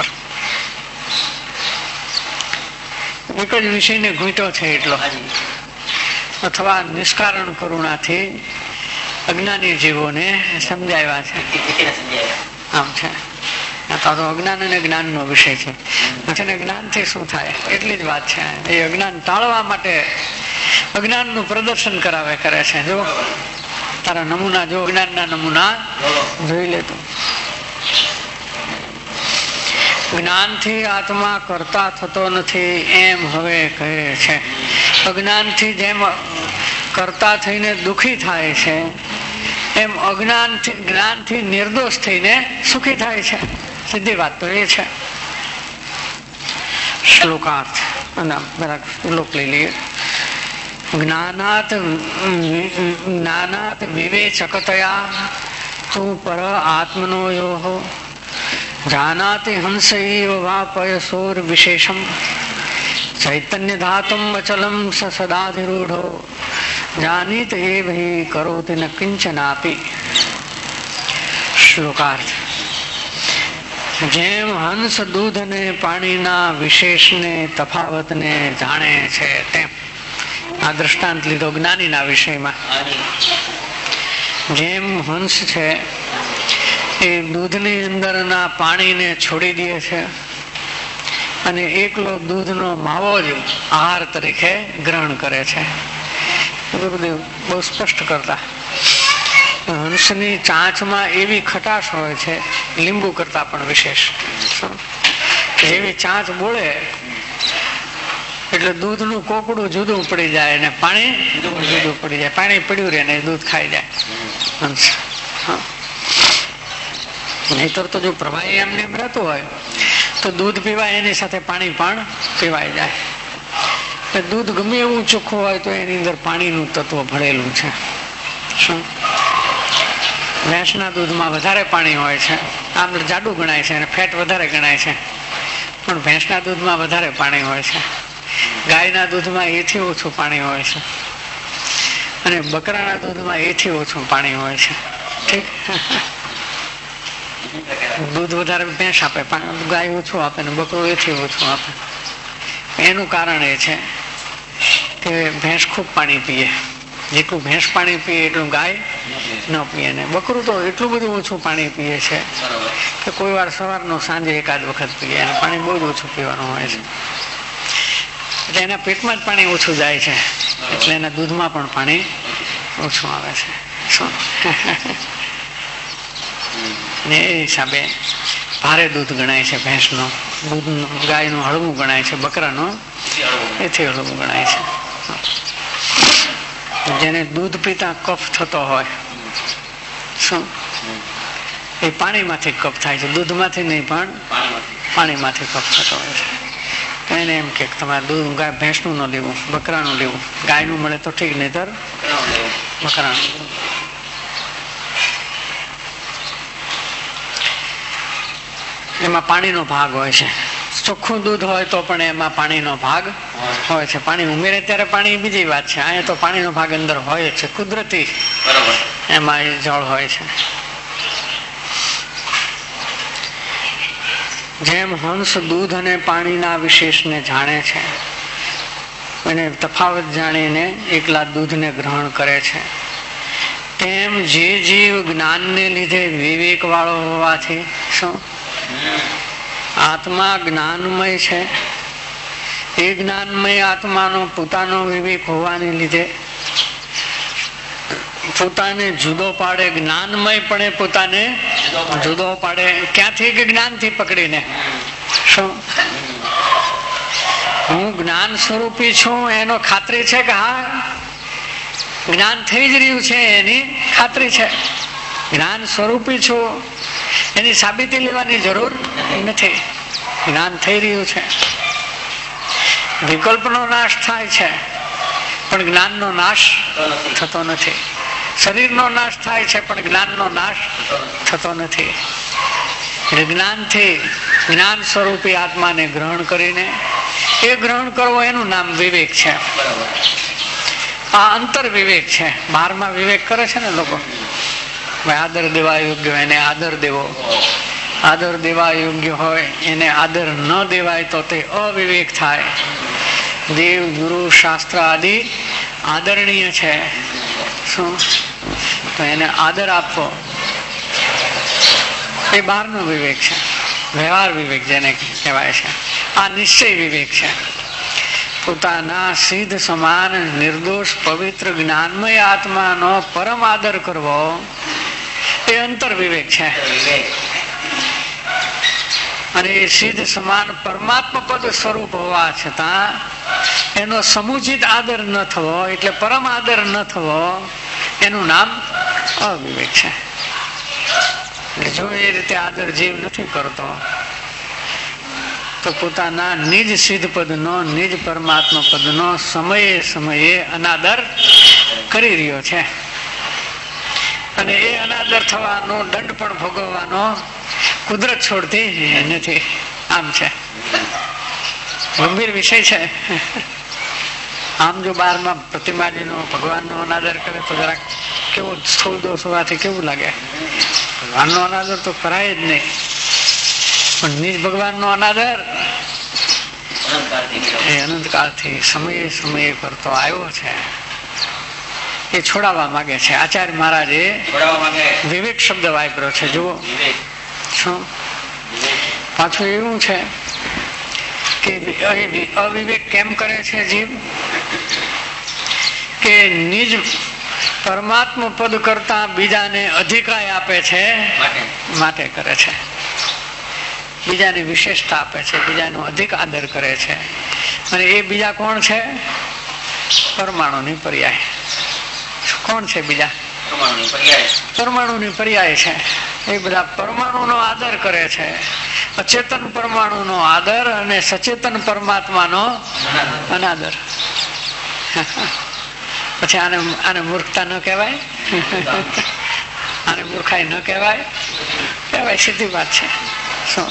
એક જ વિષયને ઘૂંટ્યો છે એટલો, અથવા નિષ્કારણ કરુણાથી અજ્ઞાની જીવોને સમજાવ્યા છે. આમ છે તો અજ્ઞાન અને જ્ઞાન નો વિષય છે. અને જ્ઞાન થી શું થાય એટલી જ વાત છે. એ અજ્ઞાન ટાળવા માટે અજ્ઞાન નું પ્રદર્શન કરાવે કરે છે. જો તારા નમૂના જો જ્ઞાન ના નમૂના જોઈ લેતો. જ્ઞાન થી આત્મા કરતા થતો નથી એમ હવે કહે છે. અજ્ઞાન થી જેમ કરતા થઈને દુઃખી થાય છે એમ અજ્ઞાન થી જ્ઞાન થી નિર્દોષ થઈને સુખી થાય છે. સીધી વાત તો એ છે. શ્લોકાર્થ શ્લોક લઈ લઈએ. જ્ઞાનાત જ્ઞાનાત વિવેચકતયા તું પર આત્મનો યોહ જાનાતિ હંસૈવ વા પયસોર વિશેષમ ચૈતન્ય ધાતુમ અચલમ સ સદાધિરૂઢો જાનીત એવ હિ કરોતિ ન કિંચનાપી. શ્લોકાર્થ. જેમ હંસ દૂધ અને પાણીના વિશેષને તફાવતને જાણે છે તેમ આ દ્રષ્ટાંત લીધો જ્ઞાનીના વિષયમાં. જેમ હંસ છે એ દૂધની અંદરના પાણીને છોડી દે છે અને એકલો દૂધનો માવો જ આહાર તરીકે ગ્રહણ કરે છે. બધું બહુ સ્પષ્ટ કરતા. હંસની ચાંચમાં એવી ખટાશ હોય છે લીંબુ કરતા પણ વિશેષ. એવી ચાંચ બોળે એટલે દૂધનું કોકડું જુદું પડી જાય અને પાણી જુદું પડી જાય. પાણી પડ્યું રહે ને દૂધ ખાઈ જાય હંસ. નહીતર તો જો પ્રવાહી એમને એમ રહેતું હોય તો દૂધ પીવાય એની સાથે પાણી પણ પીવાય જાય. દૂધ ગમે એવું ચોખ્ખું હોય તો એની અંદર પાણીનું તત્વ ભળેલું છે. શું ભેંસના દૂધમાં વધારે પાણી હોય છે, આમ જાડું ગણાય છે અને ફેટ વધારે ગણાય છે, પણ ભેંસના દૂધમાં વધારે પાણી હોય છે. ગાયના દૂધમાં એથી ઓછું પાણી હોય છે અને બકરાના દૂધમાં એથી ઓછું પાણી હોય છે. ઠીક. દૂધ વધારે ભેંસ આપે, ગાય ઓછું આપે ને બકરો એથી ઓછું આપે. એનું કારણ એ છે કે ભેંસ ખૂબ પાણી પીએ. જેટલું ભેંસ પાણી પીએ એટલું ગાય ન પીએ. ને બકરું તો એટલું બધું ઓછું પાણી પીએ છે કે કોઈ વાર સવારનો સાંજે એકાદ વખત પીએ અને પાણી બહુ જ ઓછું પીવાનું હોય છે. એટલે એના પેટમાં જ પાણી ઓછું જાય છે એટલે એના દૂધમાં પણ પાણી ઓછું આવે છે. શું ને એ હિસાબે ભારે દૂધ ગણાય છે ભેંસનું. દૂધ ગાયનું હળવું ગણાય છે, બકરાનું એથી હળવું ગણાય છે. જેને દૂધ પીતા કફ થતો હોય શું એ પાણીમાંથી કફ થાય છે, દૂધમાંથી નહીં પણ પાણીમાંથી કફ થતો હોય છે. એને એમ કે તમારે દૂધ ગાય ભેંસનું ન લેવું, બકરાનું લેવું. ગાયનું મળે તો ઠીક, નહીતર બકરાનું. એમાં પાણીનો ભાગ હોય છે. ચોખ્ખું દૂધ હોય તો પણ એમાં પાણીનો ભાગ હોય છે. પાણી ઉમેરે ત્યારે પાણી બીજી વાત છે. અહીંયા તો પાણીનો ભાગ અંદર હોય છે, કુદરતી એમાં જળ હોય છે. જેમ હંસ દૂધ અને પાણીના વિશેષને જાણે છે અને તફાવત જાણીને એકલા દૂધને ગ્રહણ કરે છે, તેમ જે જીવ જ્ઞાનને લીધે વિવેક વાળો હોવાથી શું આત્મા જ્ઞાનમય છે. એ જ્ઞાનમય આત્માનો પોતાનો વિવેક હોવાને લીધે પોતાને જુદો પાડે. જ્ઞાનમય પણ પોતાને જુદો પાડે. ક્યાંથી? કે જ્ઞાનથી પકડીને. શું હું જ્ઞાન સ્વરૂપી છું એનો ખાતરી છે કે હા જ્ઞાન થઈ જ રહ્યું છે એની ખાતરી છે. જ્ઞાન સ્વરૂપી છું એની સાબિતી લેવાની જરૂર નથી. જ્ઞાન થઈ રહ્યું છે. વિકલ્પનો નાશ થાય છે પણ જ્ઞાનનો નાશ થતો નથી. શરીરનો નાશ થાય છે પણ જ્ઞાનનો નાશ થતો નથી. જ્ઞાનથી જ્ઞાન સ્વરૂપી આત્માને ગ્રહણ કરીને એ ગ્રહણ કરવો એનું નામ વિવેક છે. આ અંતર વિવેક છે. બહારમાં વિવેક કરે છે ને લોકો, આદર દેવા યોગ્ય હોય એને આદર દેવો, આદર દેવા યોગ્ય હોય એને આદર ન દેવાય તો તે અવિવેક થાય. દેવ ગુરુ શાસ્ત્ર આદિ આદરણીય છે, શું તો એને આદર આપવો એ બહારનો વિવેક છે. વ્યવહાર વિવેક જેને કહેવાય છે, આ નિશ્ચય વિવેક છે. પોતાના સિદ્ધ સમાન નિર્દોષ પવિત્ર જ્ઞાનમય આત્માનો પરમ આદર કરવો એ અંતર વિવેક છે. અને એ સિદ્ધ સમાન પરમાત્મા પદ સ્વરૂપ હોવા છતાં એનો સમુચિત આદર ન થવો એટલે પરમ આદર ન થવો એનું નામ અવિવેક છે. જો એ રીતે આદર જીવ નથી કરતો તો પોતાના નિજ સિદ્ધ પદનો નિજ પરમાત્મા પદનો સમયે સમયે અનાદર કરી રહ્યો છે. અને એ અનાદર થવાનો દંડ પણ ભોગવવાનો કુદરત છોડતી નથી. આમ છે, ગંભીર વિષય છે. આમ જો બારમાં પ્રતિમાજીનો ભગવાનનો અનાદર કરે તો જરાક કેવું સ્થૂળ દોષ હોવાથી કેવું લાગે. ભગવાનનો અનાદર તો કરાય જ નહીં, પણ નિજ ભગવાનનો અનાદર એ અનંતકાળથી સમયે સમયે કરતો આવ્યો છે. એ છોડાવવા માંગે છે. આચાર્ય મહારાજે વિવેક શબ્દ વાપર્યો છે. જુઓ શું પાછું એવું છે કે અવિવેક કેમ કરે છે જીવ કે નિજ પરમાત્મા પદ કરતા બીજાને અધિકાય આપે છે માટે કરે છે. બીજાની વિશેષતા આપે છે, બીજાનો અધિક આદર કરે છે. અને એ બીજા કોણ છે? પરમાણુની પર્યાય. કોણ છે બીજા? પરમાણુની પર્યાય છે. એ બધા પરમાણુનો આદર કરે છે. અચેતન પરમાણુનો આદર અને સચેતન પરમાત્માનો અનાદર. પછી આને આને મૂર્ખતા ન કહેવાય? આને મૂર્ખાઈ ન કહેવાય? કહેવાય, સીધી વાત છે. શું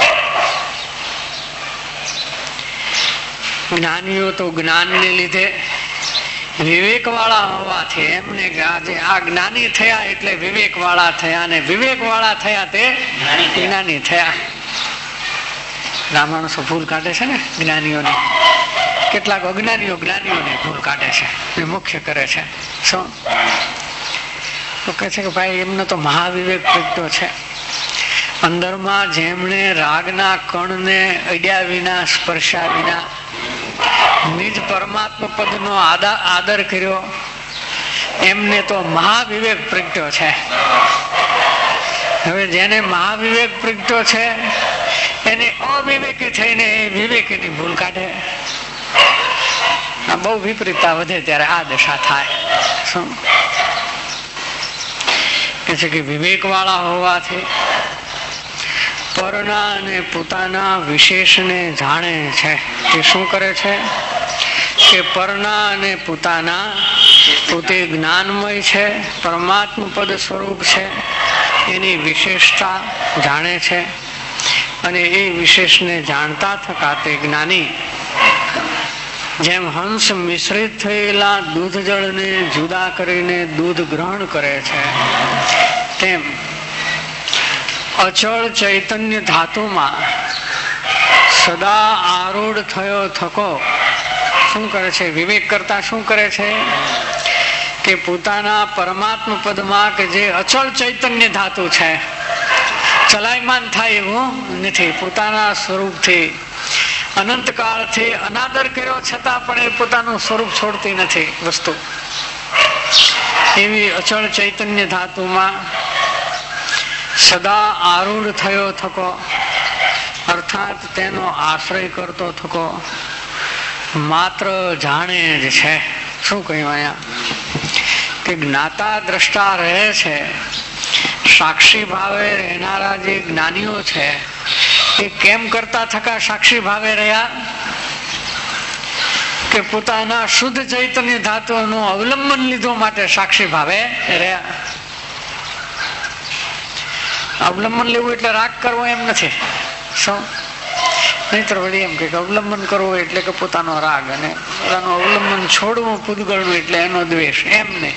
જ્ઞાનીઓ તો જ્ઞાનને લીધે વિવેક વાળા હોવાથી એમને આજે આ જ્ઞાની થયા એટલે વિવેક વાળા થયા, અને વિવેક વાળા થયા તે જ્ઞાની થયા. માણસો ભૂલ કાઢે છે ને જ્ઞાનીઓને, કેટલાક અજ્ઞાનીઓ જ્ઞાનીઓને ભૂલ કાઢે છે, એ મુખ્ય કરે છે. શું તો કહે છે કે ભાઈ એમને તો મહાવિવેક પ્રગટ્યો છે. અંદરમાં જેમણે રાગના કણને અડ્યા વિના સ્પર્શ્યા વિના નિજ પરમાત્મા પદનો આદર કર્યો એમને તો મહાવિવેક પ્રગટ્યો છે. હવે જેને મહાવિવેક પ્રગટ્યો છે એને અવિવેકી થઈને વિવેકીની ભૂલ કાઢે. બહુ વિપરીતતા વધે ત્યારે આ દશા થાય. શું કે છે કે વિવેક વાળા હોવાથી પરના અને પોતાના વિશેષને જાણે છે. એ શું કરે છે કે પરના અને પોતાના પોતે જ્ઞાનમય છે, પરમાત્મા પદ સ્વરૂપ છે, એની વિશેષતા જાણે છે. અને એ વિશેષને જાણતા થતા તે જ્ઞાની જેમ હંસ મિશ્રિત થયેલા દૂધ જળને જુદા કરીને દૂધ ગ્રહણ કરે છે, તેમ અચળ ચૈતન્ય ધાતુમાં સદા આરૂઢ થયો થકો શું કરે છે? વિવેક કરતા શું કરે છે કે પોતાના પરમાત્મા પદમાં કે જે અચળ ચૈતન્ય ધાતુ છે, ચલાયમાન થાય એવું નથી. પોતાના સ્વરૂપથી અનંતકાળથી અનાદર કર્યો છતાં પણ એ પોતાનું સ્વરૂપ છોડતી નથી વસ્તુ. એવી અચળ ચૈતન્ય ધાતુમાં સદા આરૂઢ થયો થકો અર્થાત તેનો આશ્રય કરતો થકો માત્ર જાણે જ છે. શું કહ્યું અહીંયા કે જ્ઞાતા દ્રષ્ટા રહે છે, સાક્ષી ભાવે રહેનારા જે જ્ઞાનીઓ છે એ કેમ કરતા થકા સાક્ષી ભાવે રહ્યા કે પોતાના શુદ્ધ ચૈતન્ય ધાતુનું અવલંબન લીધું માટે સાક્ષી ભાવે રહ્યા. અવલંબન લેવું એટલે રાગ કરવો એમ નથી. શું નહીતર વળી એમ કે અવલંબન કરવું એટલે કે પોતાનો રાગ, અને પોતાનું અવલંબન છોડવું પૂતગળનું એટલે એનો દ્વેષ. એમ નહીં,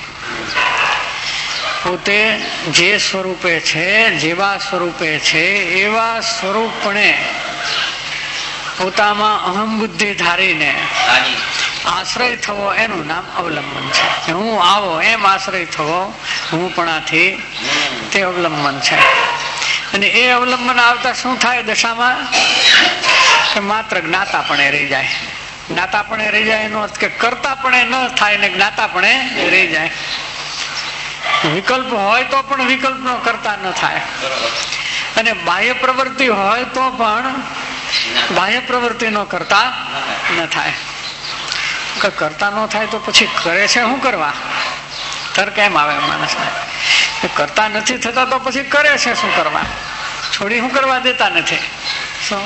પોતે જે સ્વરૂપે છે, જેવા સ્વરૂપે છે એવા સ્વરૂપને પોતામાં અહમ બુદ્ધિ ધારીને આશ્રય થવો એનું નામ અવલંબન છે. હું આવો એમ આશ્રય થવો હું પણ આથી તે અવલંબન છે. અને એ અવલંબન આવતા શું થાય દશામાં કે માત્ર જ્ઞાતાપણે રહી જાય. જ્ઞાતાપણે રહી જાય એનો અર્થ કે કરતાપણે ન થાય ને જ્ઞાતાપણે રહી જાય. વિકલ્પ હોય તો પણ વિકલ્પ નો કરતા ન થાય, અને બાહ્ય પ્રવૃત્તિ હોય તો પણ બાહ્ય પ્રવૃત્તિ નો કરતા ન થાય. કરતા ન થાય તો પછી કરે છે શું કરવા? તર કેમ આવે માણસને? કરતા નથી થતા તો પછી કરે છે શું કરવા? છોડી શું કરવા દેતા નથી? શું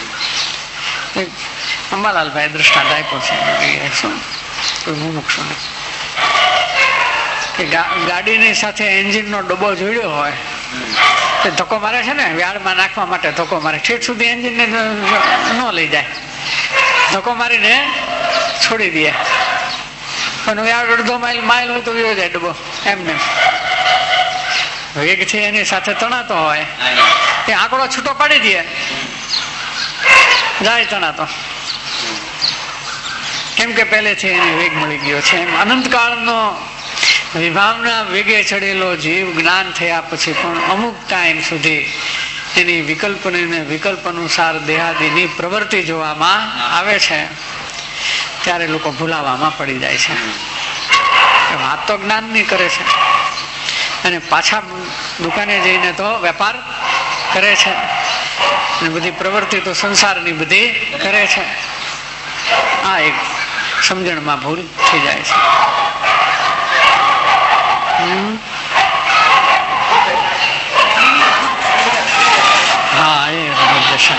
અંબાલાલભાઈ દ્રષ્ટાંત આપ્યો છે શું કોઈ મુમુક્ષુ ને કે ગાડીની સાથે એન્જિન નો ડબ્બો જોડ્યો હોય, ધક્કો મારે છે ને વ્યાડમાં નાખવા માટે ધક્કો મારે, ઠેઠ સુધી એન્જિન ને ન લઈ જાય, ધક્કો મારીને છોડી દે. પણ વ્યાડ અડધો માઇલ માઇલ હોય તો વયો જાય ડબ્બો એમને. વેગથી એની સાથે તણાતો હોય એ આંકડો છૂટો પાડી દે, જાય તણાતો, કેમ કે પહેલેથી એને વેગ મળી ગયો છે. એમ અનંતકાળનો વિભાવના વેગે ચડેલો જીવ જ્ઞાન થયા પછી પણ અમુક ટાઈમ સુધી એની વિકલ્પને વિકલ્પ અનુસાર દેહાદીની પ્રવૃત્તિ જોવામાં આવે છે, ત્યારે લોકો ભૂલાવામાં પડી જાય છે. વાત તો જ્ઞાનની કરે છે અને પાછા દુકાને જઈને તો વેપાર કરે છે, અને બધી પ્રવૃત્તિ તો સંસારની બધી કરે છે. આ એક સમજણમાં ભૂલ થઈ જાય છે. હા, એ દશા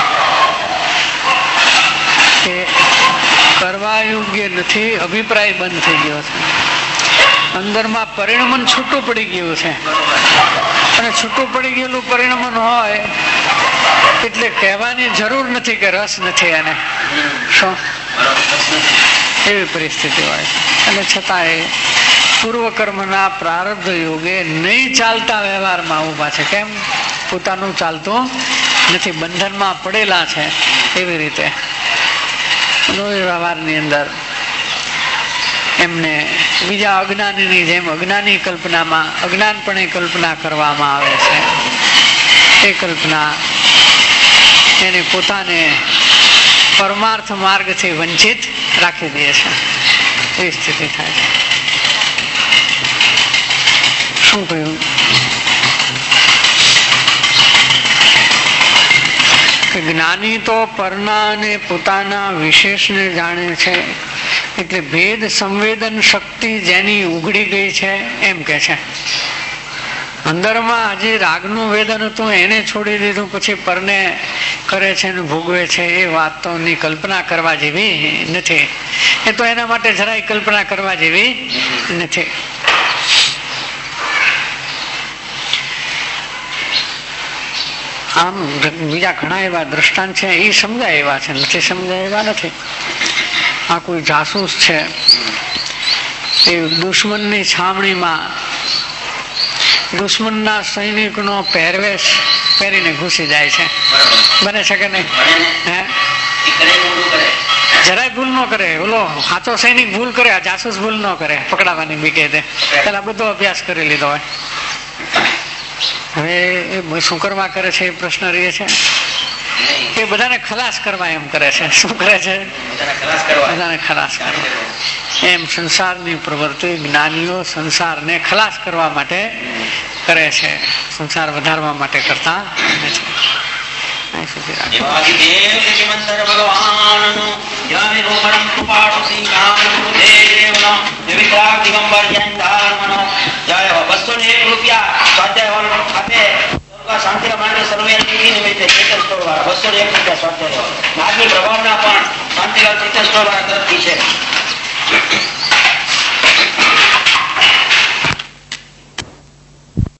છે કે કરવા યોગ્ય નથી, અભિપ્રાય બંધ થઈ ગયો છે, અંદરમાં પરિણમન છૂટું પડી ગયું છે. અને છૂટું પડી ગયેલું પરિણમન હોય એટલે કહેવાની જરૂર નથી કે રસ નથી એને, શું એવી પરિસ્થિતિ હોય છે. અને છતાં એ પૂર્વકર્મના પ્રારબ્ધ યોગે નહીં ચાલતા વ્યવહારમાં ઉભા છે. કેમ? પોતાનું ચાલતું નથી, બંધનમાં પડેલા છે. એવી રીતે વ્યવહારની અંદર એમને બીજા અજ્ઞાનીની જેમ અજ્ઞાની કલ્પનામાં અજ્ઞાનપણે કલ્પના કરવામાં આવે છે. એ કલ્પના એને પોતાને પરમાર્થ માર્ગથી વંચિત રાખી દે છે. એ સ્થિતિ થાય છે. શું કહ્યું કે જ્ઞાની તો પરના અને પોતાના વિશેષને જાણે છે, એટલે ભેદ સંવેદન શક્તિ જેની ઉઘડી ગઈ છે એમ કે છે. અંદરમાં હજી રાગનું વેદન હતું એને છોડી દીધું, પછી પરને કરે છે ને ભોગવે છે. એ વાતોની કલ્પના કરવા જેવી નથી. એ તો એના માટે જરાય કલ્પના કરવા જેવી નથી. આમ બીજા ઘણા એવા દ્રષ્ટાંત છે, એ સમજાય એવા છે, નથી સમજાય એવા નથી. આ કોઈ જાસૂસ છે, એ દુશ્મનની છાવણીમાં દુશ્મનના સૈનિકનો પહેરવેશ પહેરીને ઘૂસી જાય છે. બને છે કે નહીં? હે, જરાય ભૂલ ન કરે. ઓલો સાચો સૈનિક ભૂલ કરે, આ જાસૂસ ભૂલ ન કરે, પકડાવાની બીકે તે પેલા બધો અભ્યાસ કરી લીધો હોય. હવે એ શું કરવા કરે છે એ પ્રશ્ન રહે છે. એ બધાને ખલાસ કરવા એમ કરે છે. શું કરે છે? બધાને ખલાસ કરવા. એમ સંસારની પ્રવૃત્તિ જ્ઞાનીઓ સંસારને ખલાસ કરવા માટે કરે છે, સંસાર વધારવા માટે કરતા નથી. શાંતિ માટે સર્વે નિમિત્તે બસો એક રૂપિયા સ્વાધ્યાય આજની પ્રભાવના પણ શાંતિલાલ તરફથી છે.